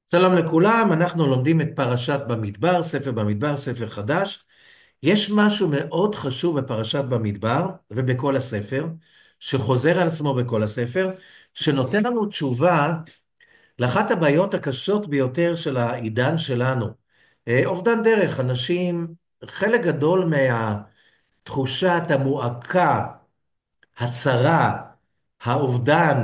שלום לכולם, אנחנו לומדים את פרשת במדבר, ספר במדבר, ספר חדש. יש משהו מאוד חשוב בפרשת במדבר ובכל הספר, שחוזר על עצמו בכל הספר, שנותן לנו תשובה לאחת הבעיות הקשות ביותר של העידן שלנו. אובדן דרך, אנשים, חלק גדול מהתחושת המועקה, הצרה, האובדן,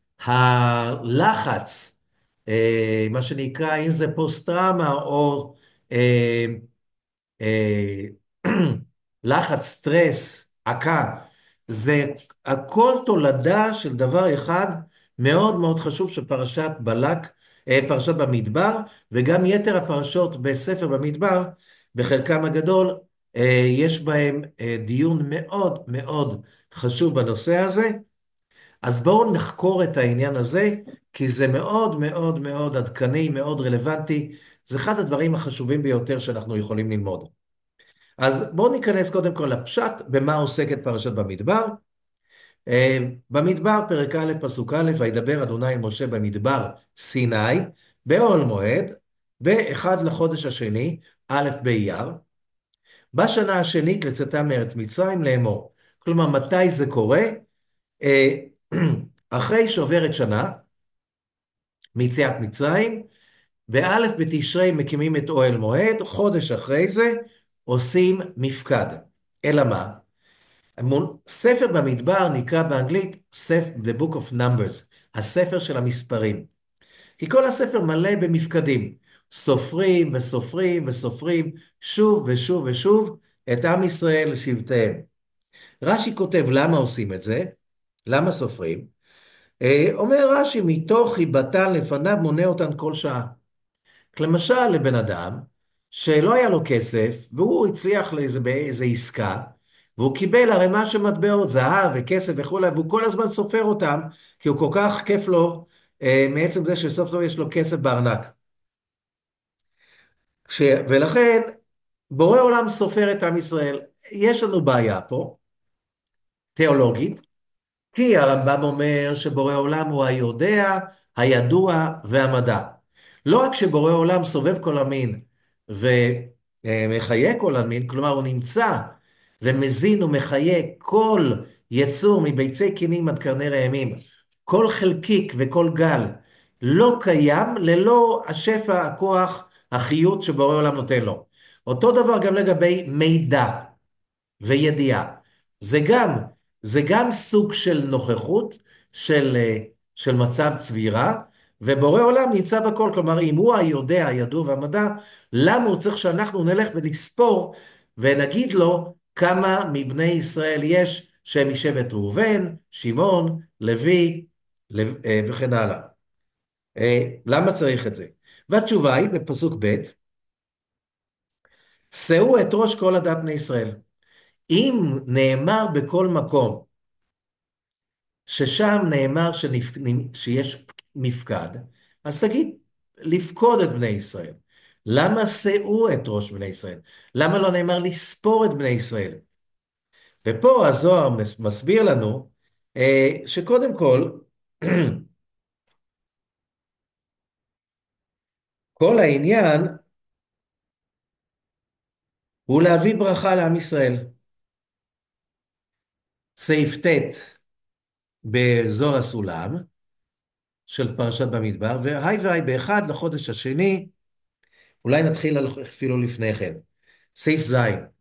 הלחץ, מה שנקרא, אם זה פוסט-טראומה או אה, אה, לחץ, סטרס, עקה, זה הכל תולדה של דבר אחד מאוד מאוד חשוב של פרשת בלק, פרשת במדבר, וגם יתר הפרשות בספר במדבר, בחלקם הגדול, יש בהם דיון מאוד מאוד חשוב בנושא הזה. אז בואו נחקור את העניין הזה, כי זה מאוד מאוד מאוד עדכני, מאוד רלוונטי. זה אחד הדברים החשובים ביותר שאנחנו יכולים ללמוד. אז בואו ניכנס קודם כל לפשט, במה עוסקת פרשת במדבר. במדבר, פרק א', פסוק א', וידבר אדוני אל משה במדבר סיני, באוהל מועד, באחד לחודש השני, א' באייר, בשנה השנית לצאתם מארץ מצרים לאמור. כלומר, מתי זה קורה? אה, אחרי שעוברת שנה מיציאת מצרים, באלף בתשרי מקימים את אוהל מועד, חודש אחרי זה עושים מפקד. אלא מה? ספר במדבר נקרא באנגלית The Book of Numbers, הספר של המספרים. כי כל הספר מלא במפקדים. סופרים וסופרים וסופרים שוב ושוב ושוב את עם ישראל לשבטיהם. רש"י כותב למה עושים את זה? למה סופרים? אומר רש"י, מתוך חיבתן לפניו מונה אותן כל שעה. למשל, לבן אדם שלא היה לו כסף, והוא הצליח באיזה עסקה, והוא קיבל ערימה של מטבעות, זהב וכסף וכולי, והוא כל הזמן סופר אותם, כי הוא כל כך כיף לו, מעצם זה שסוף סוף יש לו כסף בארנק. ולכן, בורא עולם סופר את עם ישראל. יש לנו בעיה פה, תיאולוגית, כי הרמב"ם אומר שבורא עולם הוא היודע, הידוע והמדע. לא רק שבורא עולם סובב כל המין ומחיה כל המין, כלומר הוא נמצא ומזין ומחיה כל יצור מביצי קינים עד קרני רעמים, כל חלקיק וכל גל לא קיים ללא השפע, הכוח, החיות שבורא עולם נותן לו. אותו דבר גם לגבי מידע. וידיעה. זה גם, זה גם סוג של נוכחות, של מצב צבירה, ובורא עולם נמצא בכל. כלומר, אם הוא היודע, הידוע והמדע, למה הוא צריך שאנחנו נלך ונספור ונגיד לו כמה מבני ישראל יש שהם משבט ראובן, שמעון, לוי וכן הלאה. למה צריך את זה? והתשובה היא בפסוק ב', שאו את ראש כל עדת בני ישראל. אם נאמר בכל מקום, ששם נאמר שיש מפקד, אז תגיד, לפקוד את בני ישראל. למה שאו את ראש בני ישראל? למה לא נאמר לספור את בני ישראל? ופה הזוהר מסביר לנו שקודם כל, כל העניין הוא להביא ברכה לעם ישראל. סעיף ט' בזוהר הסולם של פרשת במדבר, והי והי באחד לחודש השני, אולי נתחיל אפילו לפני כן. סעיף ז',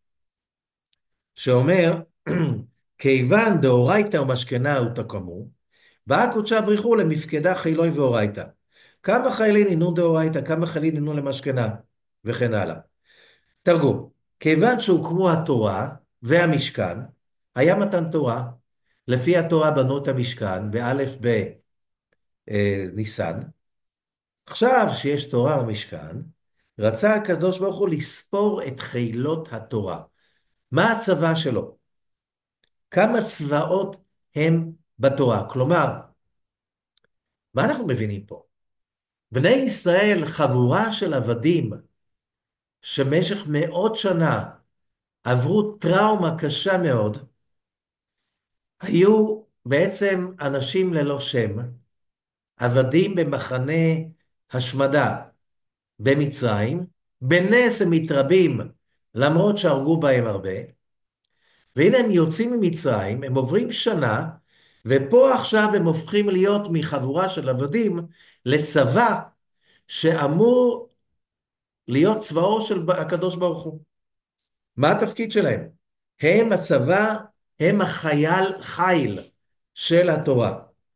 שאומר, כיוון דאורייתא ומשכנה ותקמו, באה קודשה בריחו למפקדה חילוי ואורייתא. כמה חיילים נינו דאורייתא, כמה חיילים נינו למשכנה, וכן הלאה. תרגום, כיוון שהוקמו התורה והמשכן, היה מתן תורה, לפי התורה בנו את המשכן, באלף בניסן, עכשיו שיש תורה ומשכן, רצה הקדוש ברוך הוא לספור את חילות התורה. מה הצבא שלו? כמה צבאות הם בתורה? כלומר, מה אנחנו מבינים פה? בני ישראל חבורה של עבדים שמשך מאות שנה עברו טראומה קשה מאוד, היו בעצם אנשים ללא שם, עבדים במחנה השמדה. במצרים, בנס הם מתרבים למרות שהרגו בהם הרבה, והנה הם יוצאים ממצרים, הם עוברים שנה, ופה עכשיו הם הופכים להיות מחבורה של עבדים לצבא שאמור להיות צבאו של הקדוש ברוך הוא. מה התפקיד שלהם? הם הצבא, הם החייל חיל של התורה.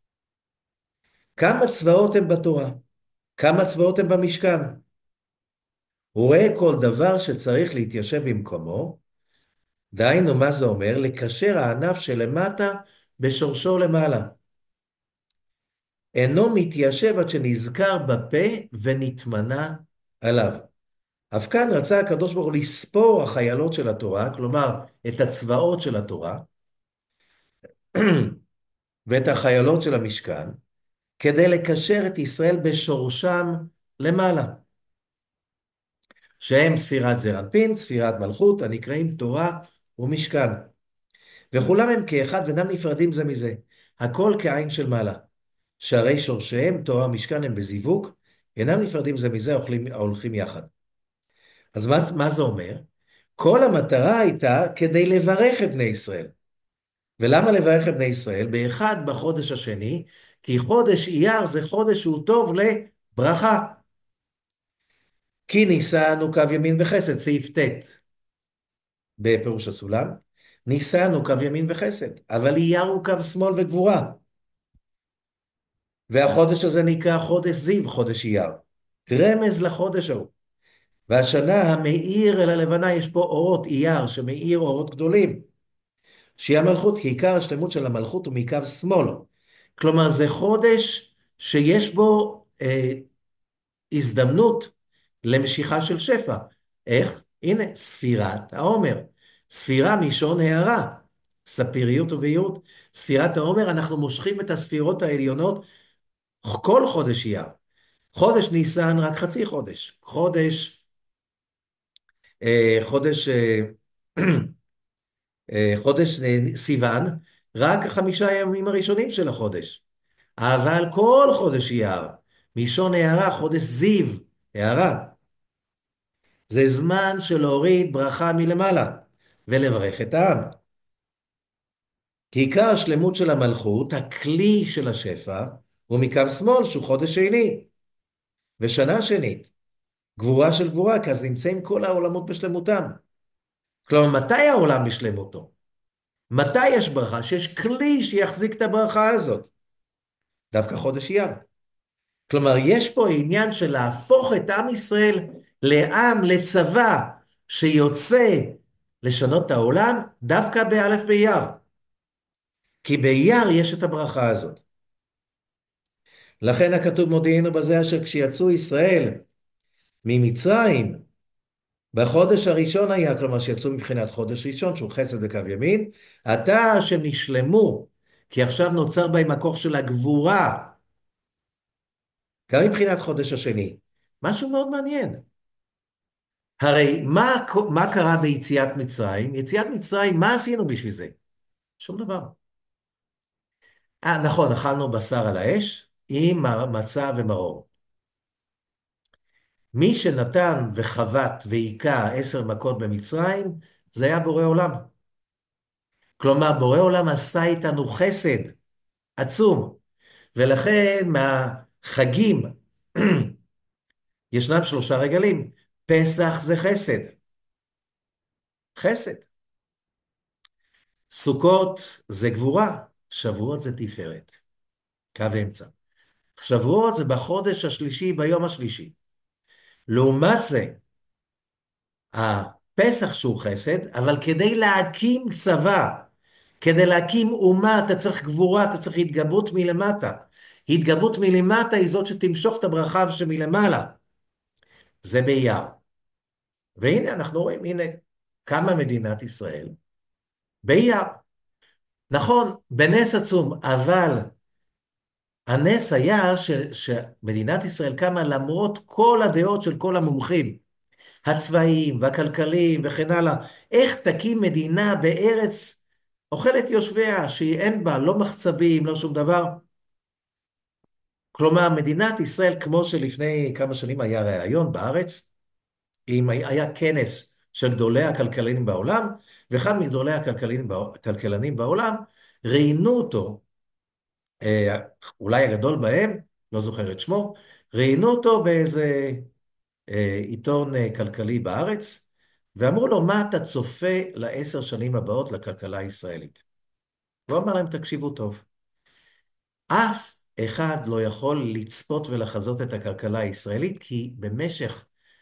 כמה צבאות הם בתורה? כמה צבאות הם במשכן? הוא רואה כל דבר שצריך להתיישב במקומו, דהיינו מה זה אומר? לקשר הענף שלמטה בשורשו למעלה. אינו מתיישב עד שנזכר בפה ונתמנה עליו. אף כאן רצה הקדוש ברוך הוא לספור החיילות של התורה, כלומר את הצבאות של התורה, ואת החיילות של המשכן, כדי לקשר את ישראל בשורשם למעלה. שהם ספירת זעיר אנפין, ספירת מלכות, הנקראים תורה ומשכן. וכולם הם כאחד ואינם נפרדים זה מזה. הכל כעין של מעלה. שהרי שורשיהם, תורה ומשכן, הם בזיווג, אינם נפרדים זה מזה, ההולכים יחד. אז מה זה אומר? כל המטרה הייתה כדי לברך את בני ישראל. ולמה לברך את בני ישראל? באחד בחודש השני, כי חודש אייר זה חודש שהוא טוב לברכה. כי ניסן הוא קו ימין וחסד, סעיף ט' בפירוש הסולם. ניסן הוא קו ימין וחסד, אבל אייר הוא קו שמאל וגבורה. והחודש הזה נקרא חודש זיו, חודש אייר. רמז לחודש ההוא. והשנה המאיר אל הלבנה, יש פה אורות אייר שמאיר אורות גדולים. שהיא המלכות, כי עיקר השלמות של המלכות הוא מקו שמאל. כלומר זה חודש שיש בו הזדמנות למשיכה של שפע. איך? הנה, ספירת העומר. ספירה משון הערה. ספיריות ובהירות. ספירת העומר, אנחנו מושכים את הספירות העליונות כל חודש אייר. חודש ניסן רק חצי חודש. חודש סיוון, רק 5 ימים הראשונים של החודש. אבל כל חודש אייר, משון הערה, חודש זיו, הערה. זה זמן של להוריד ברכה מלמעלה, ולברך את העם. כי עיקר השלמות של המלכות, הכלי של השפע, הוא מקו שמאל, שהוא חודש שני, ושנה שנית. גבורה של גבורה, כי אז נמצאים כל העולמות בשלמותם. כלומר, מתי העולם בשלמותו? מתי יש ברכה? שיש כלי שיחזיק את הברכה הזאת. דווקא חודש אייר. כלומר, יש פה עניין של להפוך את עם ישראל לעם, לצבא, שיוצא לשנות את העולם, דווקא באלף באייר. כי באייר יש את הברכה הזאת. לכן הכתוב מודיענו בזה אשר כשיצאו ישראל ממצרים, בחודש הראשון היה, כלומר שיצאו מבחינת חודש ראשון, שהוא חסד וקו ימין, עתה שנשלמו, כי עכשיו נוצר בהם הכוח של הגבורה, גם מבחינת חודש השני. משהו מאוד מעניין. הרי מה קרה ביציאת מצרים? יציאת מצרים, מה עשינו בשביל זה? שום דבר. נכון, אכלנו בשר על האש עם מצה ומרור. מי שנתן וחבט והיכה 10 מכות במצרים, זה היה בורא עולם. כלומר, בורא עולם עשה איתנו חסד עצום. ולכן מהחגים ישנם 3 רגלים. פסח זה חסד. חסד. סוכות זה גבורה, שבועות זה תפארת. קו אמצע. שבועות זה בחודש השלישי, ביום השלישי. לעומת זה, הפסח שהוא חסד, אבל כדי להקים צבא, כדי להקים אומה, אתה צריך גבורה, אתה צריך התגברות מלמטה. התגברות מלמטה היא זאת שתמשוך את הברכה שמלמעלה. זה באייר. והנה אנחנו רואים, הנה, קמה מדינת ישראל באייר. נכון, בנס עצום, אבל הנס היה שמדינת ישראל קמה למרות כל הדעות של כל המומחים, הצבאיים והכלכליים וכן הלאה. איך תקים מדינה בארץ אוכלת יושביה, שהיא אין בה לא מחצבים, לא שום דבר? כלומר, מדינת ישראל, כמו שלפני כמה שנים היה ראיון בארץ, היה כנס של גדולי הכלכלנים בעולם, ואחד מגדולי הכלכלנים בעולם ראיינו אותו, אה, אולי הגדול בהם, לא זוכר את שמו, ראיינו אותו באיזה עיתון כלכלי בארץ, ואמרו לו, מה אתה צופה ל10 שנים הבאות לכלכלה הישראלית? הוא אמר להם, תקשיבו טוב, אף אחד לא יכול לצפות ולחזות את הכלכלה הישראלית, כי במשך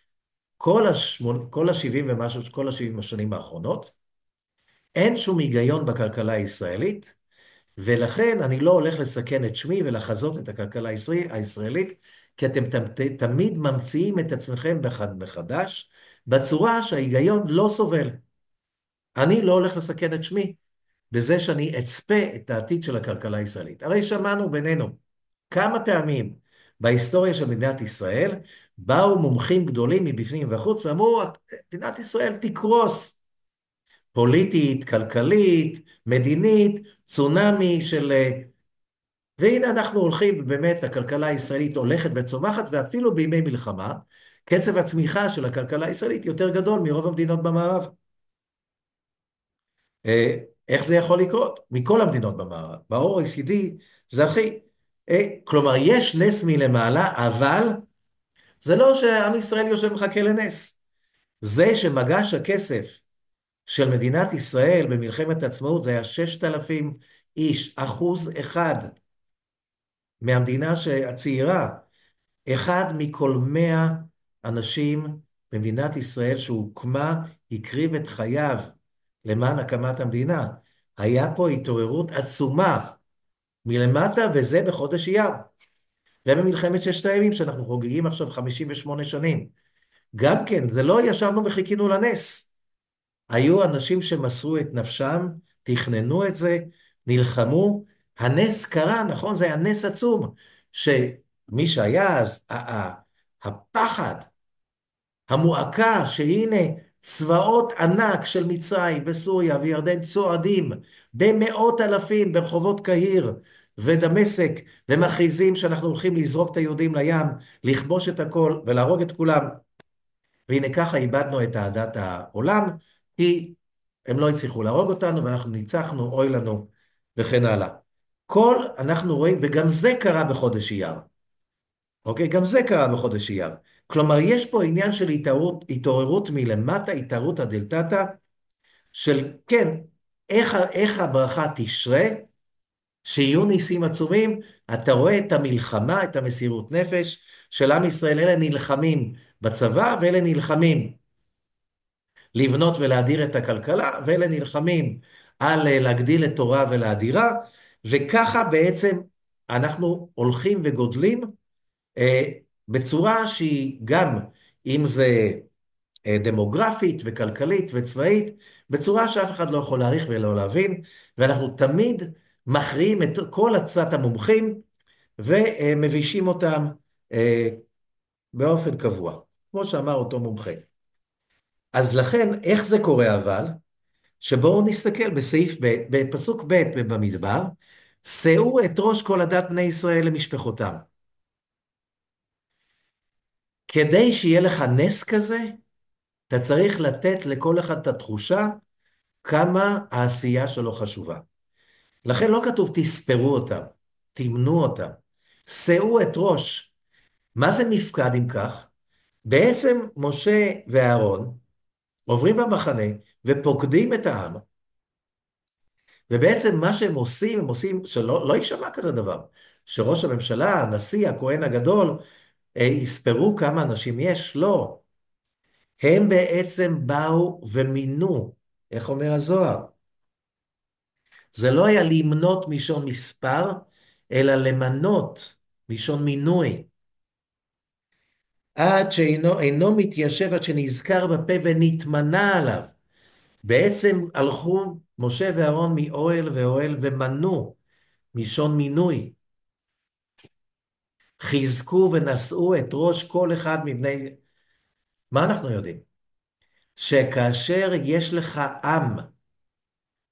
כל ה-70 ומשהו, כל ה-70 השנים האחרונות, אין שום היגיון בכלכלה הישראלית, ולכן אני לא הולך לסכן את שמי ולחזות את הכלכלה הישראלית, כי אתם תמיד ממציאים את עצמכם מחדש, בצורה שההיגיון לא סובל. אני לא הולך לסכן את שמי בזה שאני אצפה את העתיד של הכלכלה הישראלית. הרי שמענו בינינו כמה פעמים בהיסטוריה של מדינת ישראל, באו מומחים גדולים מבפנים ובחוץ ואמרו, מדינת ישראל תקרוס פוליטית, כלכלית, מדינית, צונאמי של... והנה אנחנו הולכים, באמת הכלכלה הישראלית הולכת וצומחת, ואפילו בימי מלחמה, קצב הצמיחה של הכלכלה הישראלית יותר גדול מרוב המדינות במערב. איך זה יכול לקרות? מכל המדינות במערב. ב-OECD זה הכי... כלומר, יש נס מלמעלה, אבל זה לא שעם ישראל יושב ומחכה לנס. זה שמגש הכסף של מדינת ישראל במלחמת העצמאות, זה היה 6,000 איש, 1% מהמדינה הצעירה. אחד מכל 100 אנשים במדינת ישראל שהוקמה, הקריב את חייו למען הקמת המדינה. היה פה התעוררות עצומה מלמטה, וזה בחודש אייר. זה במלחמת ששת הימים שאנחנו חוגגים עכשיו 58 שנים. גם כן, זה לא ישבנו וחיכינו לנס. היו אנשים שמסרו את נפשם, תכננו את זה, נלחמו. הנס קרה, נכון? זה היה נס עצום, שמי שהיה אז, הפחד, המועקה, שהנה צבאות ענק של מצרים וסוריה וירדן צועדים במאות אלפים ברחובות קהיר ודמשק, ומכריזים שאנחנו הולכים לזרוק את היהודים לים, לכבוש את הכל ולהרוג את כולם. והנה ככה איבדנו את אהדת העולם, כי הם לא הצליחו להרוג אותנו ואנחנו ניצחנו, אוי לנו, וכן הלאה. כל אנחנו רואים, וגם זה קרה בחודש אייר. אוקיי? גם זה קרה בחודש אייר. כלומר, יש פה עניין של התעוררות מלמטה, התעוררות הדלתתא, של כן, איך הברכה תשרה, שיהיו ניסים עצומים, אתה רואה את המלחמה, את המסירות נפש של עם ישראל, אלה נלחמים בצבא, ואלה נלחמים לבנות ולהדיר את הכלכלה, ואלה נלחמים על להגדיל את תורה ולהדירה, וככה בעצם אנחנו הולכים וגודלים, בצורה שהיא גם, אם זה דמוגרפית וכלכלית וצבאית, בצורה שאף אחד לא יכול להעריך ולא להבין, ואנחנו תמיד מכריעים את כל עצת המומחים, ומבישים אותם באופן קבוע, כמו שאמר אותו מומחה. אז לכן, איך זה קורה אבל? שבואו נסתכל בסעיף ב', בפסוק ב' במדבר, שאו את ראש כל עדת בני ישראל למשפחותם. כדי שיהיה לך נס כזה, אתה צריך לתת לכל אחד את התחושה כמה העשייה שלו חשובה. לכן לא כתוב תספרו אותם, תמנו אותם, שאו את ראש. מה זה מפקד אם כך? בעצם משה ואהרון עוברים במחנה ופוקדים את העם, ובעצם מה שהם עושים, הם עושים, שלא לא יישמע כזה דבר, שראש הממשלה, הנשיא, הכהן הגדול, יספרו כמה אנשים יש, לא. הם בעצם באו ומינו, איך אומר הזוהר? זה לא היה למנות מלשון מספר, אלא למנות מלשון מינוי. עד שאינו מתיישב, עד שנזכר בפה ונתמנה עליו. בעצם הלכו משה ואהרון מאוהל ואוהל ומנו, מלשון מינוי. חיזקו ונשאו את ראש כל אחד מבני... מה אנחנו יודעים? שכאשר יש לך עם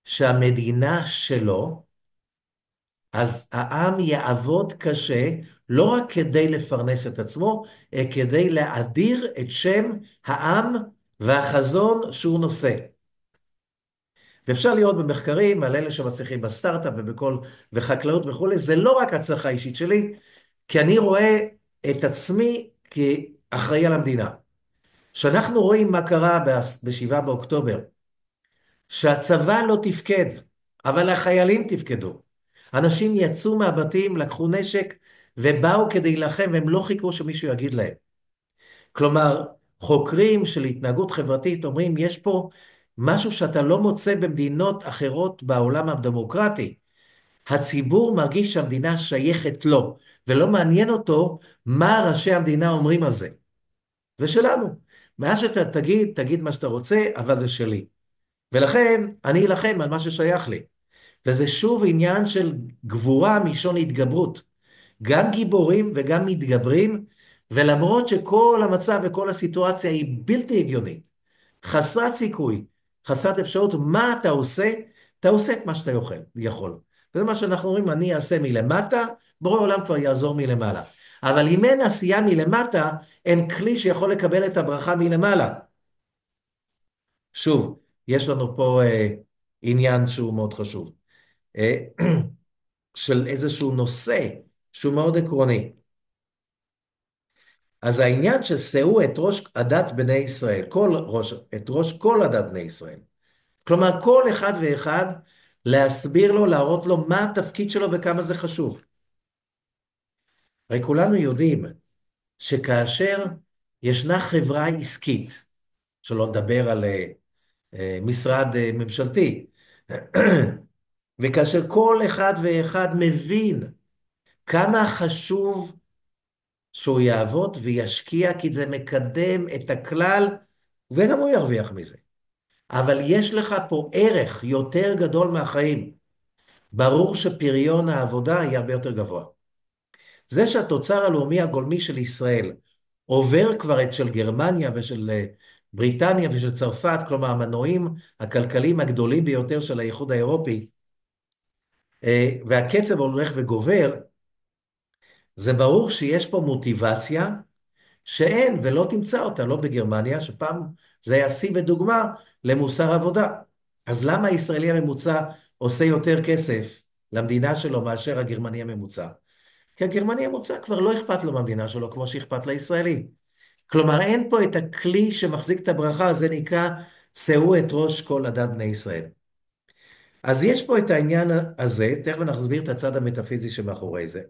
שהמדינה שלו, אז העם יעבוד קשה, לא רק כדי לפרנס את עצמו, אלא כדי להאדיר את שם העם והחזון שהוא נושא. ואפשר לראות במחקרים על אלה שמצליחים בסטארט-אפ וחקלאות וכולי, זה לא רק הצלחה אישית שלי, כי אני רואה את עצמי כאחראי על המדינה. כשאנחנו רואים מה קרה ב-7 באוקטובר, שהצבא לא תפקד, אבל החיילים תפקדו. אנשים יצאו מהבתים, לקחו נשק ובאו כדי להילחם, והם לא חיכו שמישהו יגיד להם. כלומר, חוקרים של התנהגות חברתית אומרים, יש פה משהו שאתה לא מוצא במדינות אחרות בעולם הדמוקרטי. הציבור מרגיש שהמדינה שייכת לו, ולא מעניין אותו מה ראשי המדינה אומרים על זה. זה שלנו. מה שאתה תגיד, תגיד מה שאתה רוצה, אבל זה שלי. ולכן אני אלחם על מה ששייך לי. וזה שוב עניין של גבורה מלשון התגברות. גם גיבורים וגם מתגברים, ולמרות שכל המצב וכל הסיטואציה היא בלתי הגיונית, חסרת סיכוי, חסרת אפשרות, מה אתה עושה? אתה עושה את מה שאתה יכול. וזה מה שאנחנו אומרים, אני אעשה מלמטה, בורא עולם כבר יעזור מלמעלה. אבל אם אין עשייה מלמטה, אין כלי שיכול לקבל את הברכה מלמעלה. שוב, יש לנו פה עניין שהוא מאוד חשוב, אה, של איזשהו נושא שהוא מאוד עקרוני. אז העניין ששאו את ראש עדת בני ישראל, את ראש כל עדת בני ישראל. כלומר, כל אחד ואחד להסביר לו, להראות לו מה התפקיד שלו וכמה זה חשוב. הרי כולנו יודעים שכאשר ישנה חברה עסקית, שלא לדבר על משרד ממשלתי, וכאשר כל אחד ואחד מבין כמה חשוב שהוא יעבוד וישקיע, כי זה מקדם את הכלל, וגם הוא ירוויח מזה. אבל יש לך פה ערך יותר גדול מהחיים. ברור שפריון העבודה יהיה הרבה יותר גבוה. זה שהתוצר הלאומי הגולמי של ישראל עובר כבר את של גרמניה ושל בריטניה ושל צרפת, כלומר המנועים הכלכליים הגדולים ביותר של האיחוד האירופי, והקצב הולך וגובר, זה ברור שיש פה מוטיבציה שאין ולא תמצא אותה, לא בגרמניה, שפעם זה היה שיא ודוגמה למוסר עבודה. אז למה הישראלי הממוצע עושה יותר כסף למדינה שלו מאשר הגרמני הממוצע? כי הגרמני הממוצע כבר לא אכפת לו מהמדינה שלו כמו שאכפת לישראלי. כלומר, אין פה את הכלי שמחזיק את הברכה, זה נקרא שאו את ראש כל עדת בני ישראל. אז יש פה את העניין הזה, תכף נסביר את הצד המטאפיזי שמאחורי זה.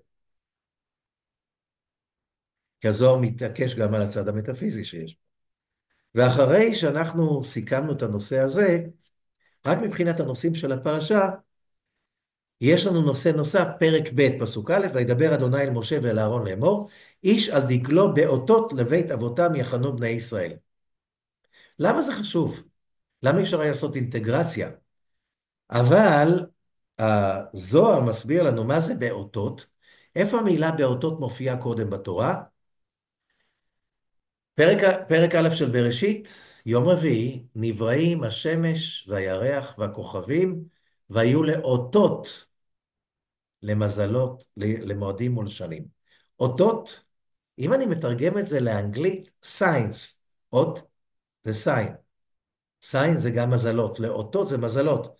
כי הזוהר מתעקש גם על הצד המטאפיזי שיש. ואחרי שאנחנו סיכמנו את הנושא הזה, רק מבחינת הנושאים של הפרשה, יש לנו נושא נוסף, פרק ב' פסוק א', וידבר אדוני אל משה ואל אהרון לאמור, איש על דגלו באותות לבית אבותם יחנו בני ישראל. למה זה חשוב? למה אפשר היה לעשות אינטגרציה? אבל הזוהר מסביר לנו מה זה באותות, איפה המילה באותות מופיעה קודם בתורה? פרק א' של בראשית, יום רביעי, נבראים השמש והירח והכוכבים, והיו לאותות, למזלות, למועדים ולשנים. אותות, אם אני מתרגם את זה לאנגלית, signs, אות זה sign, sign זה גם מזלות, לאותות זה מזלות.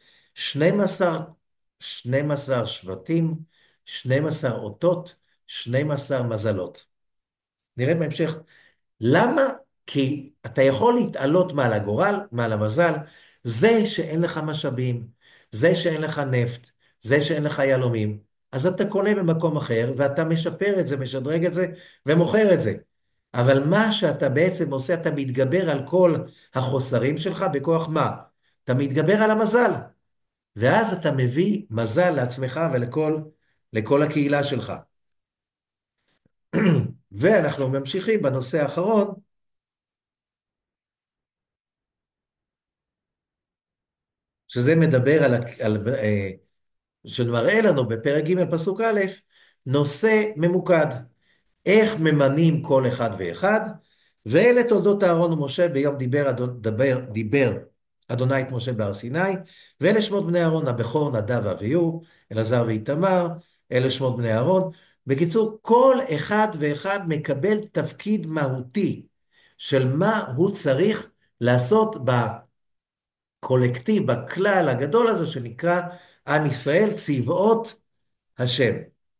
12 שבטים, 12 אותות, 12 מזלות. נראה בהמשך. למה? כי אתה יכול להתעלות מעל הגורל, מעל המזל, זה שאין לך משאבים, זה שאין לך נפט, זה שאין לך יהלומים, אז אתה קונה במקום אחר, ואתה משפר את זה, משדרג את זה, ומוכר את זה. אבל מה שאתה בעצם עושה, אתה מתגבר על כל החוסרים שלך, בכוח מה? אתה מתגבר על המזל. ואז אתה מביא מזל לעצמך ולכל הקהילה שלך. ואנחנו ממשיכים בנושא האחרון, שזה מדבר שמראה לנו בפרק ג' פסוק א', נושא ממוקד. איך ממנים כל אחד ואחד, ואלה תולדות אהרון ומשה ביום דיבר אדוני את משה בהר סיני, ואלה שמות בני אהרון, הבכור נדב ואביהו, אלעזר ואיתמר, אלה שמות בני אהרון, בקיצור, כל אחד ואחד מקבל תפקיד מהותי של מה הוא צריך לעשות בקולקטיב, בכלל הגדול הזה שנקרא עם ישראל, צבאות השם.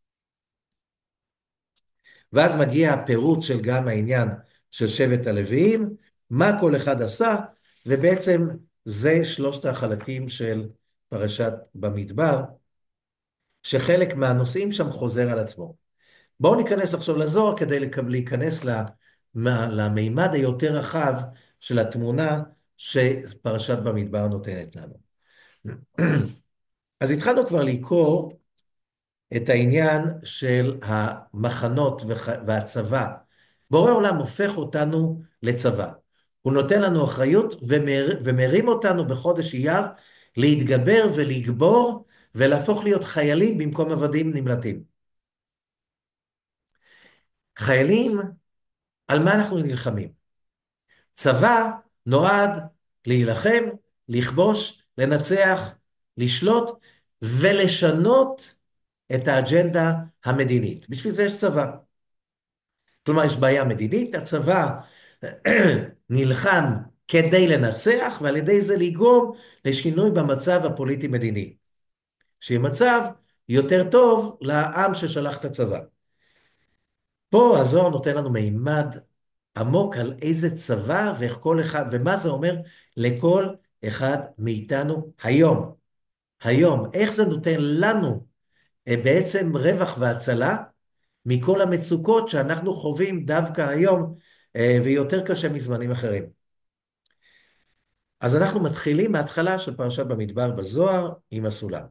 ואז מגיע הפירוט של גם העניין של שבט הלוויים, מה כל אחד עשה, ובעצם זה שלושת החלקים של פרשת במדבר, שחלק מהנושאים שם חוזר על עצמו. בואו ניכנס עכשיו לזוהר כדי להיכנס למימד היותר רחב של התמונה שפרשת במדבר נותנת לנו. אז התחלנו כבר לקרוא את העניין של המחנות והצבא. בורא עולם הופך אותנו לצבא. הוא נותן לנו אחריות ומרים אותנו בחודש אייר להתגבר ולגבור ולהפוך להיות חיילים במקום עבדים נמלטים. חיילים, על מה אנחנו נלחמים? צבא נועד להילחם, לכבוש, לנצח, לשלוט ולשנות את האג'נדה המדינית. בשביל זה יש צבא. כלומר, יש בעיה מדינית, הצבא נלחם כדי לנצח, ועל ידי זה לגרום לשינוי במצב הפוליטי-מדיני. שיהיה מצב יותר טוב לעם ששלח את הצבא. פה הזוהר נותן לנו מימד עמוק על איזה צבא ואיך כל אחד, ומה זה אומר לכל אחד מאיתנו היום. היום, איך זה נותן לנו בעצם רווח והצלה מכל המצוקות שאנחנו חווים דווקא היום, ויותר קשה מזמנים אחרים. אז אנחנו מתחילים מההתחלה של פרשת במדבר בזוהר עם הסולם.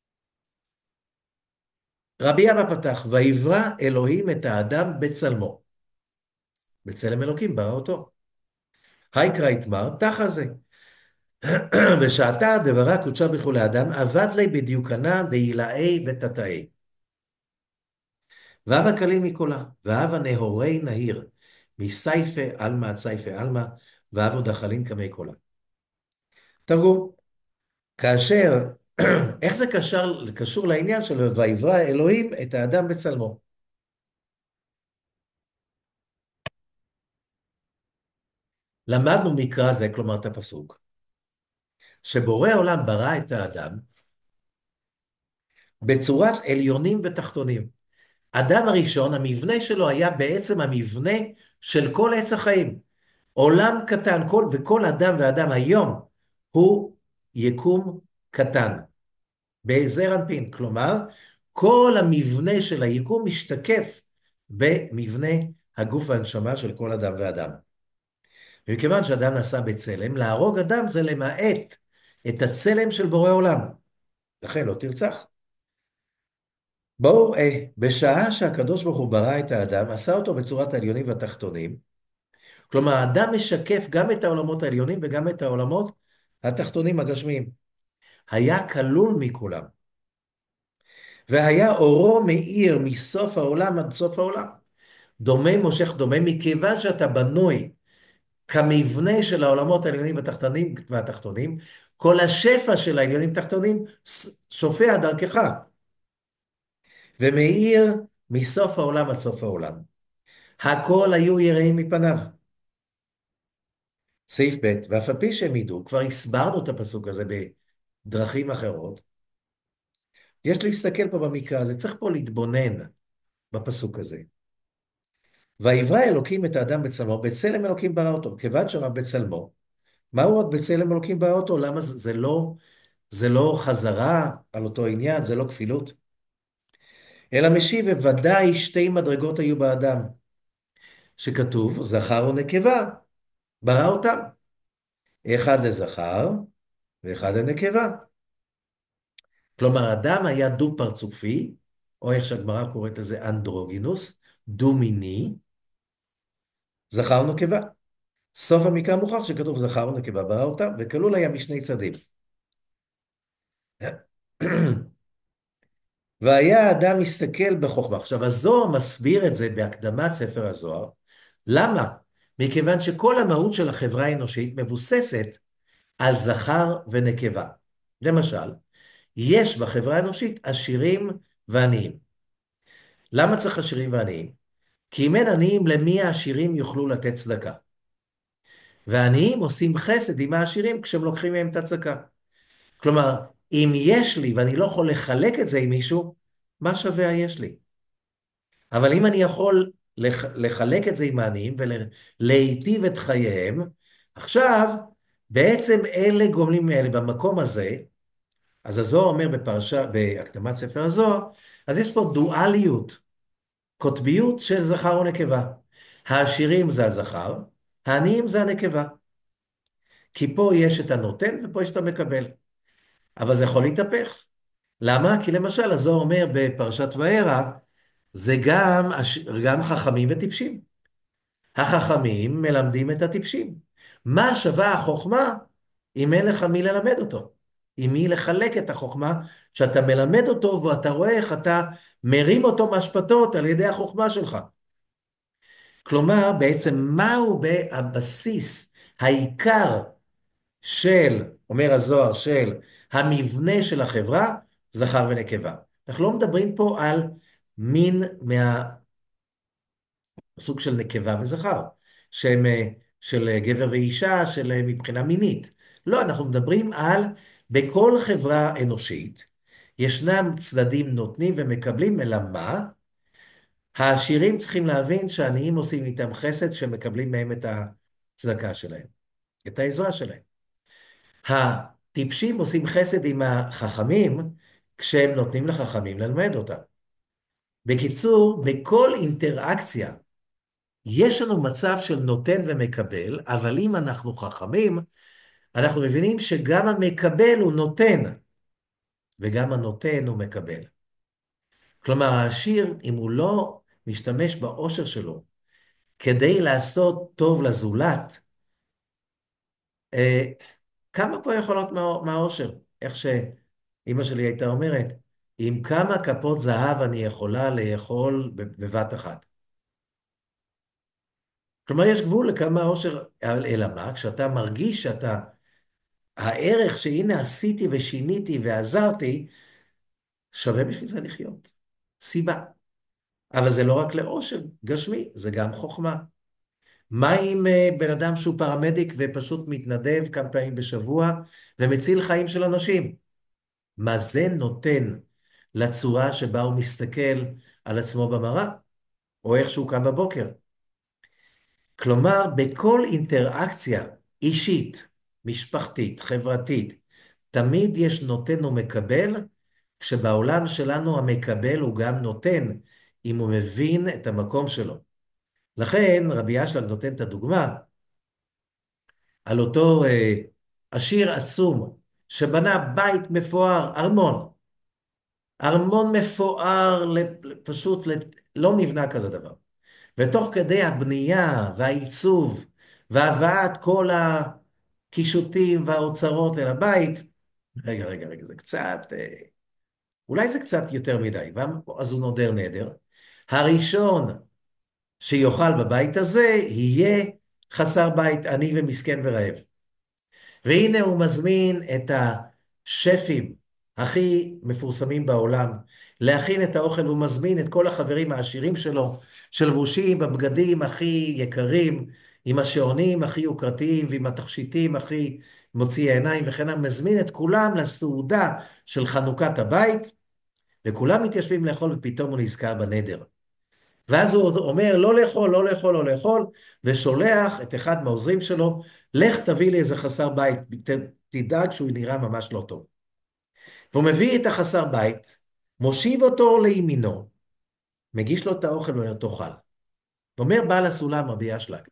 רבי אבא פתח, ויברא אלוהים את האדם בצלמו. בצלם אלוקים ברא אותו. היקרא יתמר תחה זה. בשעתה דברה קודשה בכו לאדם, עבד לי בדיוקנה דהילאי ותתאי. והבה קליל מקולה, והבה נהורי נהיר, מסייפה אלמה עד סייפה אלמה, והבה דחלין כמי קולה. תרגום, כאשר, איך זה קשור לעניין של ויברא אלוהים את האדם בצלמו? למדנו מקרא זה, כלומר את הפסוק, שבורא עולם ברא את האדם בצורת עליונים ותחתונים. אדם הראשון, המבנה שלו היה בעצם המבנה של כל עץ החיים. עולם קטן, וכל אדם ואדם היום הוא יקום קטן, בזעיר אנפין. כלומר, כל המבנה של היקום משתקף במבנה הגוף והנשמה של כל אדם ואדם. ומכיוון שאדם נעשה בצלם, להרוג אדם זה למעט את הצלם של בורא עולם. לכן לא תרצח. בואו, בשעה שהקדוש ברוך הוא ברא את האדם, עשה אותו בצורת העליונים והתחתונים, כלומר, האדם משקף גם את העולמות העליונים וגם את העולמות התחתונים הגשמיים. היה כלול מכולם. והיה אורו מאיר מסוף העולם עד סוף העולם. דומה מושך דומה, מכיוון שאתה בנוי כמבנה של העולמות העליונים והתחתונים, כל השפע של העליונים והתחתונים שופע דרכך. ומאיר מסוף העולם עד סוף העולם. הכל היו יראים מפניו. סעיף ב', ואף על פי שהם ידעו, כבר הסברנו את הפסוק הזה בדרכים אחרות, יש להסתכל פה במקרא הזה, צריך פה להתבונן בפסוק הזה. ויברא אלוקים את האדם בצלמו, בצלם אלוקים ברא אותו, כיוון שמה בצלמו, מהו עוד בצלם אלוקים ברא אותו? למה זה לא חזרה על אותו עניין, זה לא כפילות? אלא משיב, וודאי שתי מדרגות היו באדם, שכתוב זכר ונקבה, ברא אותם, אחד לזכר ואחד לנקבה. כלומר, אדם היה דו-פרצופי, או איך שהגמרא קוראת לזה אנדרוגינוס, דו-מיני, זכר ונקבה. סוף המקרא מוכח שכתוב זכר ונקבה ברא אותם, וכלול היה משני צדים. והיה האדם מסתכל בחוכמה. עכשיו, הזוהר מסביר את זה בהקדמת ספר הזוהר. למה? מכיוון שכל המהות של החברה האנושית מבוססת על זכר ונקבה. למשל, יש בחברה האנושית עשירים ועניים. למה צריך עשירים ועניים? כי אם אין עניים, למי העשירים יוכלו לתת צדקה? והעניים עושים חסד עם העשירים כשהם לוקחים מהם את הצדקה. כלומר, אם יש לי ואני לא יכול לחלק את זה עם מישהו, מה שווה היש לי? אבל אם אני יכול לחלק את זה עם העניים ולהיטיב את חייהם, עכשיו, בעצם אלה גומלים מאלה. במקום הזה, אז הזוהר אומר בהקדמת ספר הזוהר, אז יש פה דואליות, קוטביות של זכר ונקבה. העשירים זה הזכר, העניים זה הנקבה. כי פה יש את הנותן ופה יש את המקבל. אבל זה יכול להתהפך. למה? כי למשל הזוהר אומר בפרשת וערה, זה גם חכמים וטיפשים. החכמים מלמדים את הטיפשים. מה שווה החוכמה אם אין לך מי ללמד אותו? עם מי לחלק את החוכמה שאתה מלמד אותו ואתה רואה איך אתה מרים אותו מהשפתות על ידי החוכמה שלך. כלומר, בעצם מהו הבסיס, העיקר של, אומר הזוהר, של המבנה של החברה, זכר ונקבה. אנחנו לא מדברים פה על מין מהסוג של נקבה וזכר, שהם של גבר ואישה, של מבחינה מינית. לא, אנחנו מדברים על, בכל חברה אנושית, ישנם צדדים נותנים ומקבלים, אלא מה? העשירים צריכים להבין שהעניים עושים איתם חסד, שמקבלים מהם את הצדקה שלהם, את העזרה שלהם. הטיפשים עושים חסד עם החכמים, כשהם נותנים לחכמים ללמד אותם. בקיצור, בכל אינטראקציה יש לנו מצב של נותן ומקבל, אבל אם אנחנו חכמים, אנחנו מבינים שגם המקבל הוא נותן, וגם הנותן הוא מקבל. כלומר, העשיר, אם הוא לא משתמש בעושר שלו כדי לעשות טוב לזולת, אה, כמה פה יכולות מהעושר? איך שאימא שלי הייתה אומרת, עם כמה כפות זהב אני יכולה לאכול בבת אחת. כלומר, יש גבול לכמה העושר, אלא מה? כשאתה מרגיש שאתה, הערך שהנה עשיתי ושיניתי ועזרתי, שווה בשביל זה לחיות. סיבה. אבל זה לא רק לעושר גשמי, זה גם חוכמה. מה עם בן אדם שהוא פרמדיק ופשוט מתנדב כמה פעמים בשבוע ומציל חיים של אנשים? מה זה נותן לצורה שבה הוא מסתכל על עצמו במראה, או איך שהוא קם בבוקר? כלומר, בכל אינטראקציה אישית, משפחתית, חברתית, תמיד יש נותן ומקבל, כשבעולם שלנו המקבל הוא גם נותן, אם הוא מבין את המקום שלו. לכן רבי אשלג נותן את הדוגמה על אותו עשיר עצום, שבנה בית מפואר, ארמון. ארמון מפואר, פשוט לא נבנה כזה דבר. ותוך כדי הבנייה והעיצוב והבאת כל הקישוטים והאוצרות אל הבית, רגע, זה קצת, אולי זה קצת יותר מדי, אז הוא נודר נדר. הראשון שיאכל בבית הזה יהיה חסר בית, עני ומסכן ורעב. והנה הוא מזמין את השפים הכי מפורסמים בעולם להכין את האוכל, והוא מזמין את כל החברים העשירים שלו, שלבושים בבגדים הכי יקרים, עם השעונים הכי יוקרתיים ועם התכשיטים הכי מוציאי עיניים וכן הלאה, מזמין את כולם לסעודה של חנוכת הבית, וכולם מתיישבים לאכול ופתאום הוא נזכר בנדר. ואז הוא אומר לא לאכול, לא לאכול, לא לאכול, ושולח את אחד מהעוזרים שלו, לך תביא לי איזה חסר בית, תדאג שהוא נראה ממש לא טוב. והוא מביא את החסר בית, מושיב אותו לימינו, מגיש לו את האוכל ואומר תאכל. אומר בעל הסולם רבי אשלג,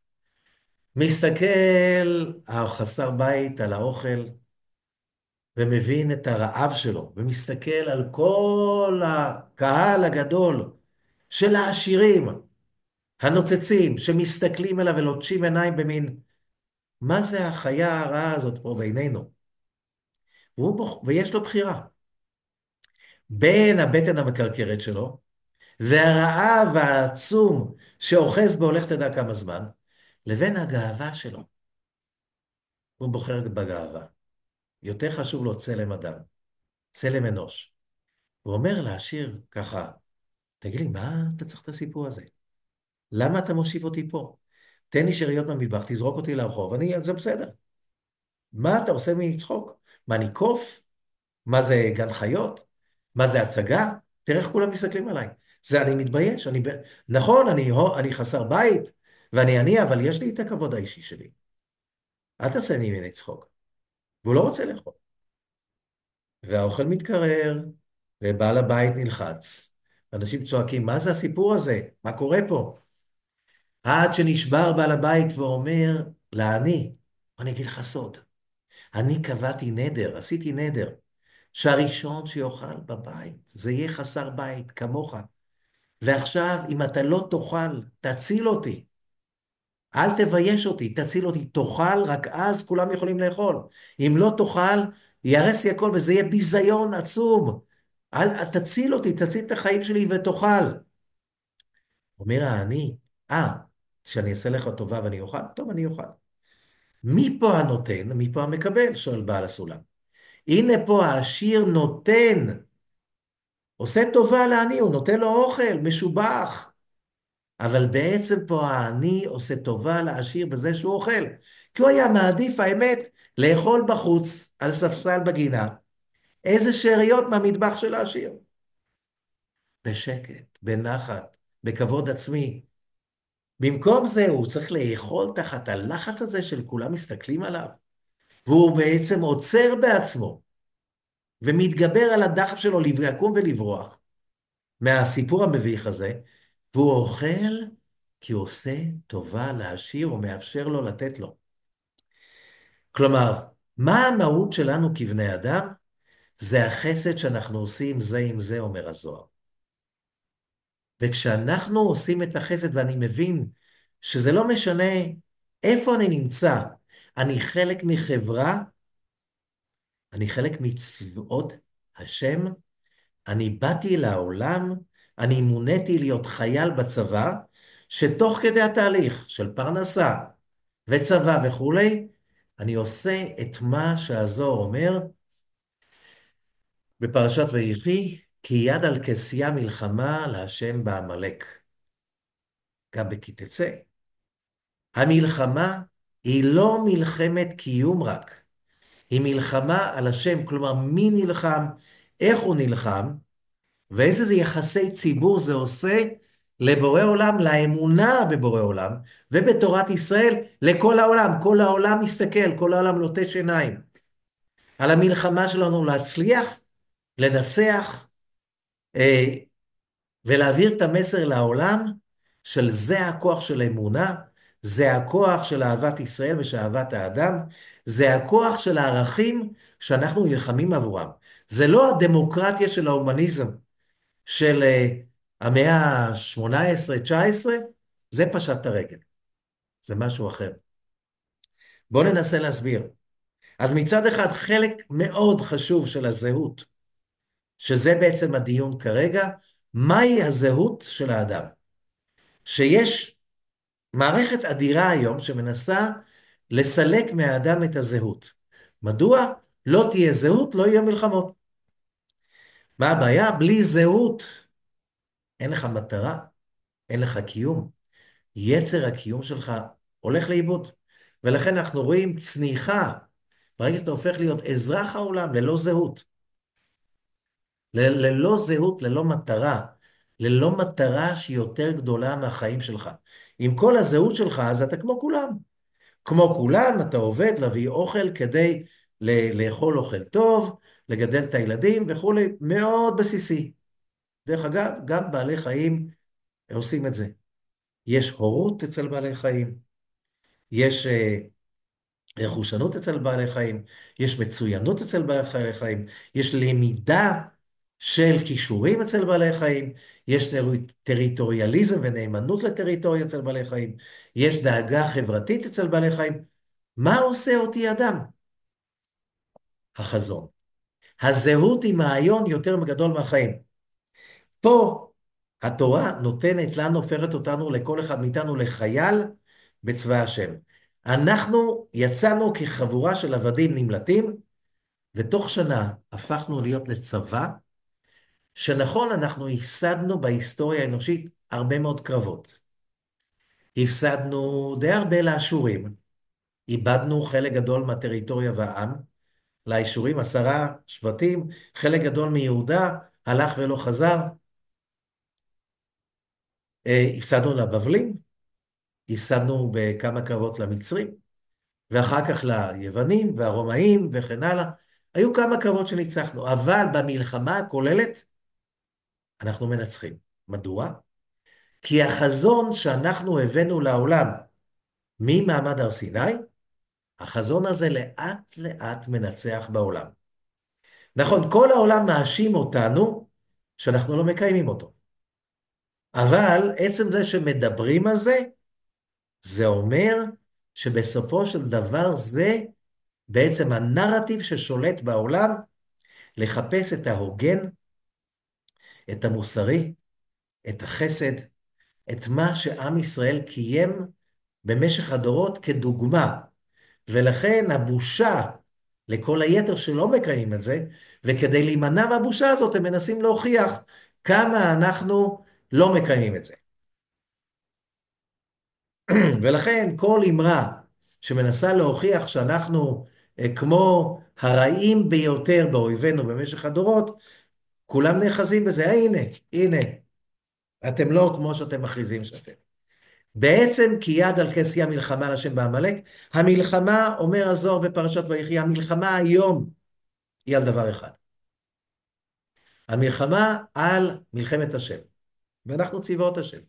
מסתכל החסר בית על האוכל, ומבין את הרעב שלו, ומסתכל על כל הקהל הגדול של העשירים, הנוצצים, שמסתכלים אליו ולוטשים עיניים במין, מה זה החיה הרעה הזאת פה בינינו? ויש לו בחירה. בין הבטן המקרקרת שלו, והרעב העצום שאוחז בו הולך תדע כמה זמן, לבין הגאווה שלו. הוא בוחר בגאווה. יותר חשוב לו צלם אדם, צלם אנוש. הוא אומר לעשיר ככה, תגיד לי, מה אתה צריך את הסיפור הזה? למה אתה מושיב אותי פה? תן לי שאריות במטבח, תזרוק אותי לרחוב, זה בסדר. מה אתה עושה מצחוק? מה, אני קוף? מה זה גן חיות? מה זה הצגה? תראה איך כולם מסתכלים עליי. זה אני מתבייש, נכון, אני חסר בית, ואני עני, אבל יש לי את הכבוד האישי שלי. אל תעשה ממני צחוק. והוא לא רוצה לאכול. והאוכל מתקרר, ובעל הבית נלחץ. אנשים צועקים, מה זה הסיפור הזה? מה קורה פה? עד שנשבר בעל הבית ואומר לעני, אני אגיד לך סוד, אני קבעתי נדר, עשיתי נדר, שהראשון שיאכל בבית, זה יהיה חסר בית, כמוך. ועכשיו, אם אתה לא תאכל, תציל אותי. אל תבייש אותי, תציל אותי. תאכל, רק אז כולם יכולים לאכול. אם לא תאכל, ייהרס לי הכל, וזה יהיה ביזיון עצום. תציל אותי, תציל את החיים שלי ותאכל. אומר העני, שאני אעשה לך טובה ואני אוכל? טוב, אני אוכל. מי פה הנותן? מי פה המקבל? שואל בעל הסולם. הנה פה העשיר נותן. עושה טובה לעני, הוא נותן לו אוכל, משובח. אבל בעצם פה העני עושה טובה לעשיר בזה שהוא אוכל. כי הוא היה מעדיף, האמת, לאכול בחוץ, על ספסל בגינה, איזה שאריות מהמטבח של העשיר. בשקט, בנחת, בכבוד עצמי. במקום זה הוא צריך לאכול תחת הלחץ הזה של כולם מסתכלים עליו. והוא בעצם עוצר בעצמו, ומתגבר על הדחף שלו לקום ולברוח מהסיפור המביך הזה, והוא אוכל כי הוא עושה טובה לעשיר ומאפשר לו לתת לו. כלומר, מה המהות שלנו כבני אדם? זה החסד שאנחנו עושים זה עם זה, אומר הזוהר. וכשאנחנו עושים את החסד, ואני מבין שזה לא משנה איפה אני נמצא, אני חלק מחברה, אני חלק מצבאות השם, אני באתי לעולם, אני מוניתי להיות חייל בצבא, שתוך כדי התהליך של פרנסה וצבא וכולי, אני עושה את מה שהזוהר אומר בפרשת ויחי, כי יד על כסייה מלחמה להשם בעמלק. גם בכי תצא. המלחמה היא לא מלחמת קיום רק, היא מלחמה על השם, כלומר מי נלחם, איך הוא נלחם, ואיזה יחסי ציבור זה עושה לבורא עולם, לאמונה בבורא עולם, ובתורת ישראל לכל העולם. כל העולם מסתכל, כל העולם לוטש עיניים. על המלחמה שלנו להצליח, לנצח, ולהעביר את המסר לעולם של זה הכוח של אמונה, זה הכוח של אהבת ישראל ושל אהבת האדם, זה הכוח של הערכים שאנחנו נלחמים עבורם. זה לא הדמוקרטיה של ההומניזם של המאה ה-18-19, זה פשט את הרגל. זה משהו אחר. בואו ננסה להסביר. אז מצד אחד חלק מאוד חשוב של הזהות, שזה בעצם הדיון כרגע, מהי הזהות של האדם? שיש מערכת אדירה היום שמנסה לסלק מהאדם את הזהות. מדוע? לא תהיה זהות, לא יהיה מלחמות. מה הבעיה? בלי זהות אין לך מטרה, אין לך קיום. יצר הקיום שלך הולך לאיבוד. ולכן אנחנו רואים צניחה, ברגע שאתה הופך להיות אזרח העולם ללא זהות. ללא זהות, ללא מטרה. ללא מטרה שהיא יותר גדולה מהחיים שלך. עם כל הזהות שלך, אז אתה כמו כולם. כמו כולם, אתה עובד להביא אוכל כדי לאכול אוכל טוב, לגדל את הילדים וכולי, מאוד בסיסי. דרך אגב, גם בעלי חיים עושים את זה. יש הורות אצל בעלי חיים, יש רכושנות אצל בעלי חיים, יש מצוינות אצל בעלי חיים, יש למידה של כישורים אצל בעלי חיים, יש טריטוריאליזם ונאמנות לטריטוריה אצל בעלי חיים, יש דאגה חברתית אצל בעלי חיים. מה עושה אותי אדם? החזון. הזהות היא מעיון יותר גדול מהחיים. פה התורה נותנת לנו, הופכת אותנו, לכל אחד מאיתנו, לחייל בצבא השם. אנחנו יצאנו כחבורה של עבדים נמלטים, ותוך שנה הפכנו להיות לצבא שנכון, אנחנו הפסדנו בהיסטוריה האנושית הרבה מאוד קרבות. הפסדנו די הרבה לאשורים, איבדנו חלק גדול מהטריטוריה והעם, לאשורים 10 שבטים, חלק גדול מיהודה הלך ולא חזר. הפסדנו לבבלים, הפסדנו בכמה קרבות למצרים, ואחר כך ליוונים והרומאים וכן הלאה. היו כמה קרבות שניצחנו, אבל במלחמה הכוללת אנחנו מנצחים. מדוע? כי החזון שאנחנו הבאנו לעולם ממעמד הר סיני, החזון הזה לאט לאט מנצח בעולם. נכון, כל העולם מאשים אותנו שאנחנו לא מקיימים אותו. אבל עצם זה שמדברים על זה, זה אומר שבסופו של דבר זה בעצם הנרטיב ששולט בעולם, לחפש את ההוגן, את המוסרי, את החסד, את מה שעם ישראל קיים במשך הדורות כדוגמה. ולכן הבושה לכל היתר שלא מקיימים את זה, וכדי להימנע מהבושה הזאת הם מנסים להוכיח כמה אנחנו לא מקיימים את זה. ולכן כל אמרה שמנסה להוכיח שאנחנו כמו הרעים ביותר באויבינו במשך הדורות, כולם נאחזים בזה. הנה, הנה, אתם לא כמו שאתם מכריזים שאתם. בעצם כי יד על כס יד מלחמה על השם בעמלק, המלחמה, אומר הזוהר בפרשת ויחי, המלחמה היום היא על דבר אחד. המלחמה על מלחמת השם, ואנחנו צבאות השם.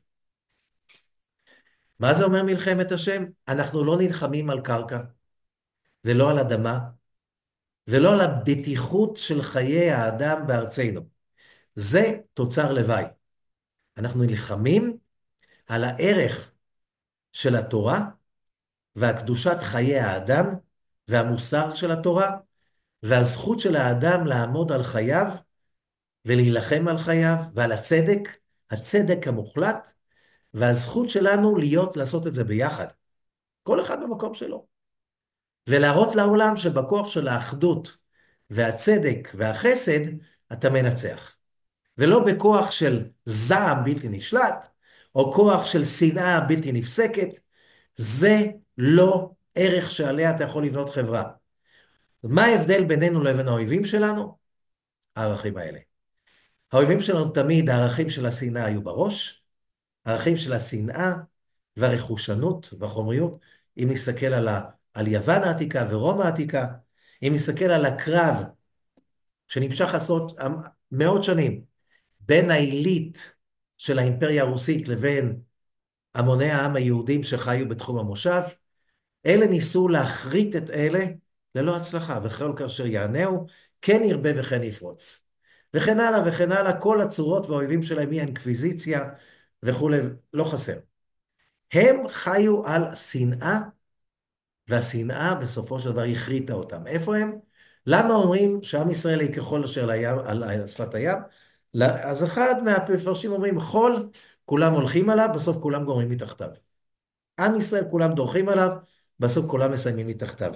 מה זה אומר מלחמת השם? אנחנו לא נלחמים על קרקע, ולא על אדמה, ולא על הבטיחות של חיי האדם בארצנו. זה תוצר לוואי. אנחנו נלחמים על הערך של התורה, והקדושת חיי האדם, והמוסר של התורה, והזכות של האדם לעמוד על חייו, ולהילחם על חייו, ועל הצדק, הצדק המוחלט, והזכות שלנו לעשות את זה ביחד. כל אחד במקום שלו. ולהראות לעולם שבכוח של האחדות, והצדק, והחסד, אתה מנצח. ולא בכוח של זעם בלתי נשלט, או כוח של שנאה בלתי נפסקת. זה לא ערך שעליה אתה יכול לבנות חברה. מה ההבדל בינינו לבין האויבים שלנו? הערכים האלה. האויבים שלנו תמיד, הערכים של השנאה היו בראש, הערכים של השנאה והרכושנות והחומריות. אם נסתכל על יוון העתיקה ורומא העתיקה, אם נסתכל על הקרב שנמשך מאות שנים, בין העילית של האימפריה הרוסית לבין המוני העם היהודים שחיו בתחום המושב, אלה ניסו להחריט את אלה ללא הצלחה, וכל כאשר יענהו, כן ירבה וכן יפרוץ. וכן הלאה וכן הלאה, כל הצורות והאויבים שלהם היא האינקוויזיציה וכו', לא חסר. הם חיו על שנאה, והשנאה בסופו של דבר החריטה אותם. איפה הם? למה אומרים שעם ישראל היא כחול אשר על שפת הים? אז אחד מהמפרשים אומרים, חול, כולם הולכים עליו, בסוף כולם גורמים מתחתיו. עם ישראל כולם דורכים עליו, בסוף כולם מסיימים מתחתיו.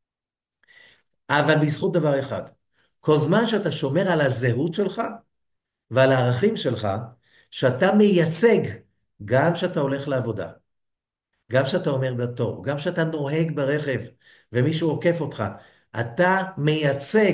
אבל בזכות דבר אחד, כל זמן שאתה שומר על הזהות שלך ועל הערכים שלך, שאתה מייצג גם שאתה הולך לעבודה, גם שאתה אומר בתור, גם שאתה נוהג ברכב ומישהו עוקף אותך, אתה מייצג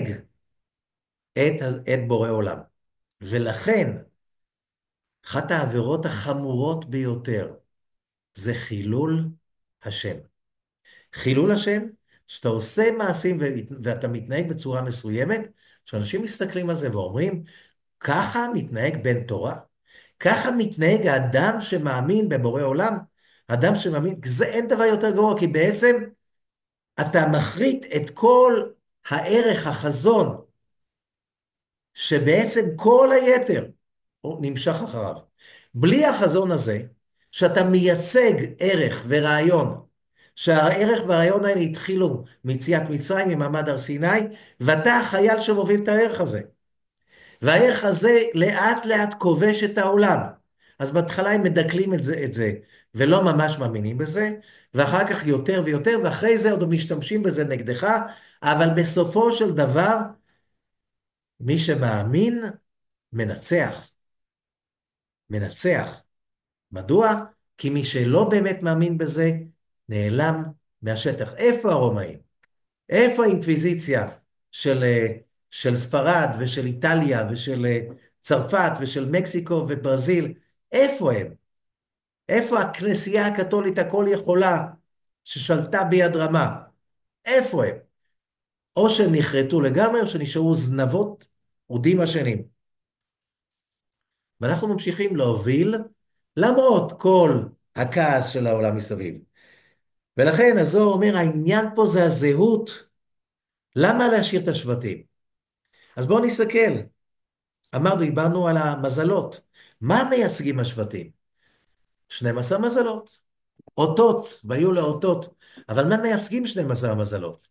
את בורא עולם. ולכן, אחת העבירות החמורות ביותר זה חילול השם. חילול השם, שאתה עושה מעשים ואתה מתנהג בצורה מסוימת, שאנשים מסתכלים על זה ואומרים, ככה מתנהג בן תורה? ככה מתנהג האדם שמאמין בבורא עולם? אדם שמאמין, זה אין דבר יותר גרוע, כי בעצם אתה מחריט את כל הערך, החזון, שבעצם כל היתר נמשך אחריו. בלי החזון הזה, שאתה מייצג ערך ורעיון, שהערך והרעיון האלה התחילו מיציאת מצרים ממעמד הר סיני, ואתה החייל שמוביל את הערך הזה. והערך הזה לאט לאט כובש את העולם. אז בהתחלה הם מדקלים את זה, ולא ממש מאמינים בזה, ואחר כך יותר ויותר, ואחרי זה עוד משתמשים בזה נגדך, אבל בסופו של דבר, מי שמאמין מנצח, מנצח. מדוע? כי מי שלא באמת מאמין בזה, נעלם מהשטח. איפה הרומאים? איפה האינקוויזיציה של, של ספרד ושל איטליה ושל צרפת ושל מקסיקו וברזיל? איפה הם? איפה הכנסייה הקתולית הכל יכולה ששלטה ביד רמה? איפה הם? או שהם נחרטו לגמרי או שנשארו זנבות אודים השנים. ואנחנו ממשיכים להוביל למרות כל הכעס של העולם מסביב. ולכן הזוהר אומר, העניין פה זה הזהות. למה להשאיר את השבטים? אז בואו נסתכל. דיברנו על המזלות. מה מייצגים השבטים? 12 מזלות. אותות, והיו לאותות. אבל מה מייצגים 12 המזלות?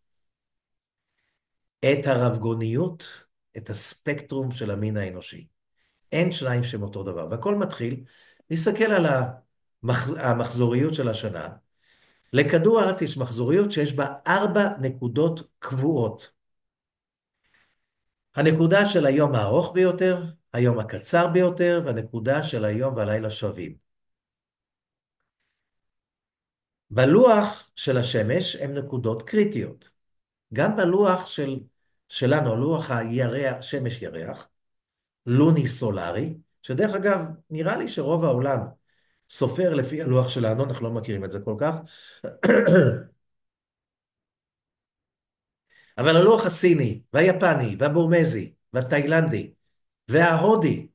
את הרבגוניות, את הספקטרום של המין האנושי. אין שניים שהם אותו דבר. והכל מתחיל, נסתכל על המחזוריות של השנה. לכדור הארץ יש מחזוריות שיש בה 4 נקודות קבועות. הנקודה של היום הארוך ביותר, היום הקצר ביותר, והנקודה של היום והלילה שווים. בלוח של השמש הם נקודות קריטיות. גם בלוח שלנו, לוח הירח, שמש ירח, לוני סולרי, שדרך אגב, נראה לי שרוב העולם סופר לפי הלוח שלנו, אנחנו לא מכירים את זה כל כך, אבל הלוח הסיני, והיפני, והבורמזי, והתאילנדי, וההודי,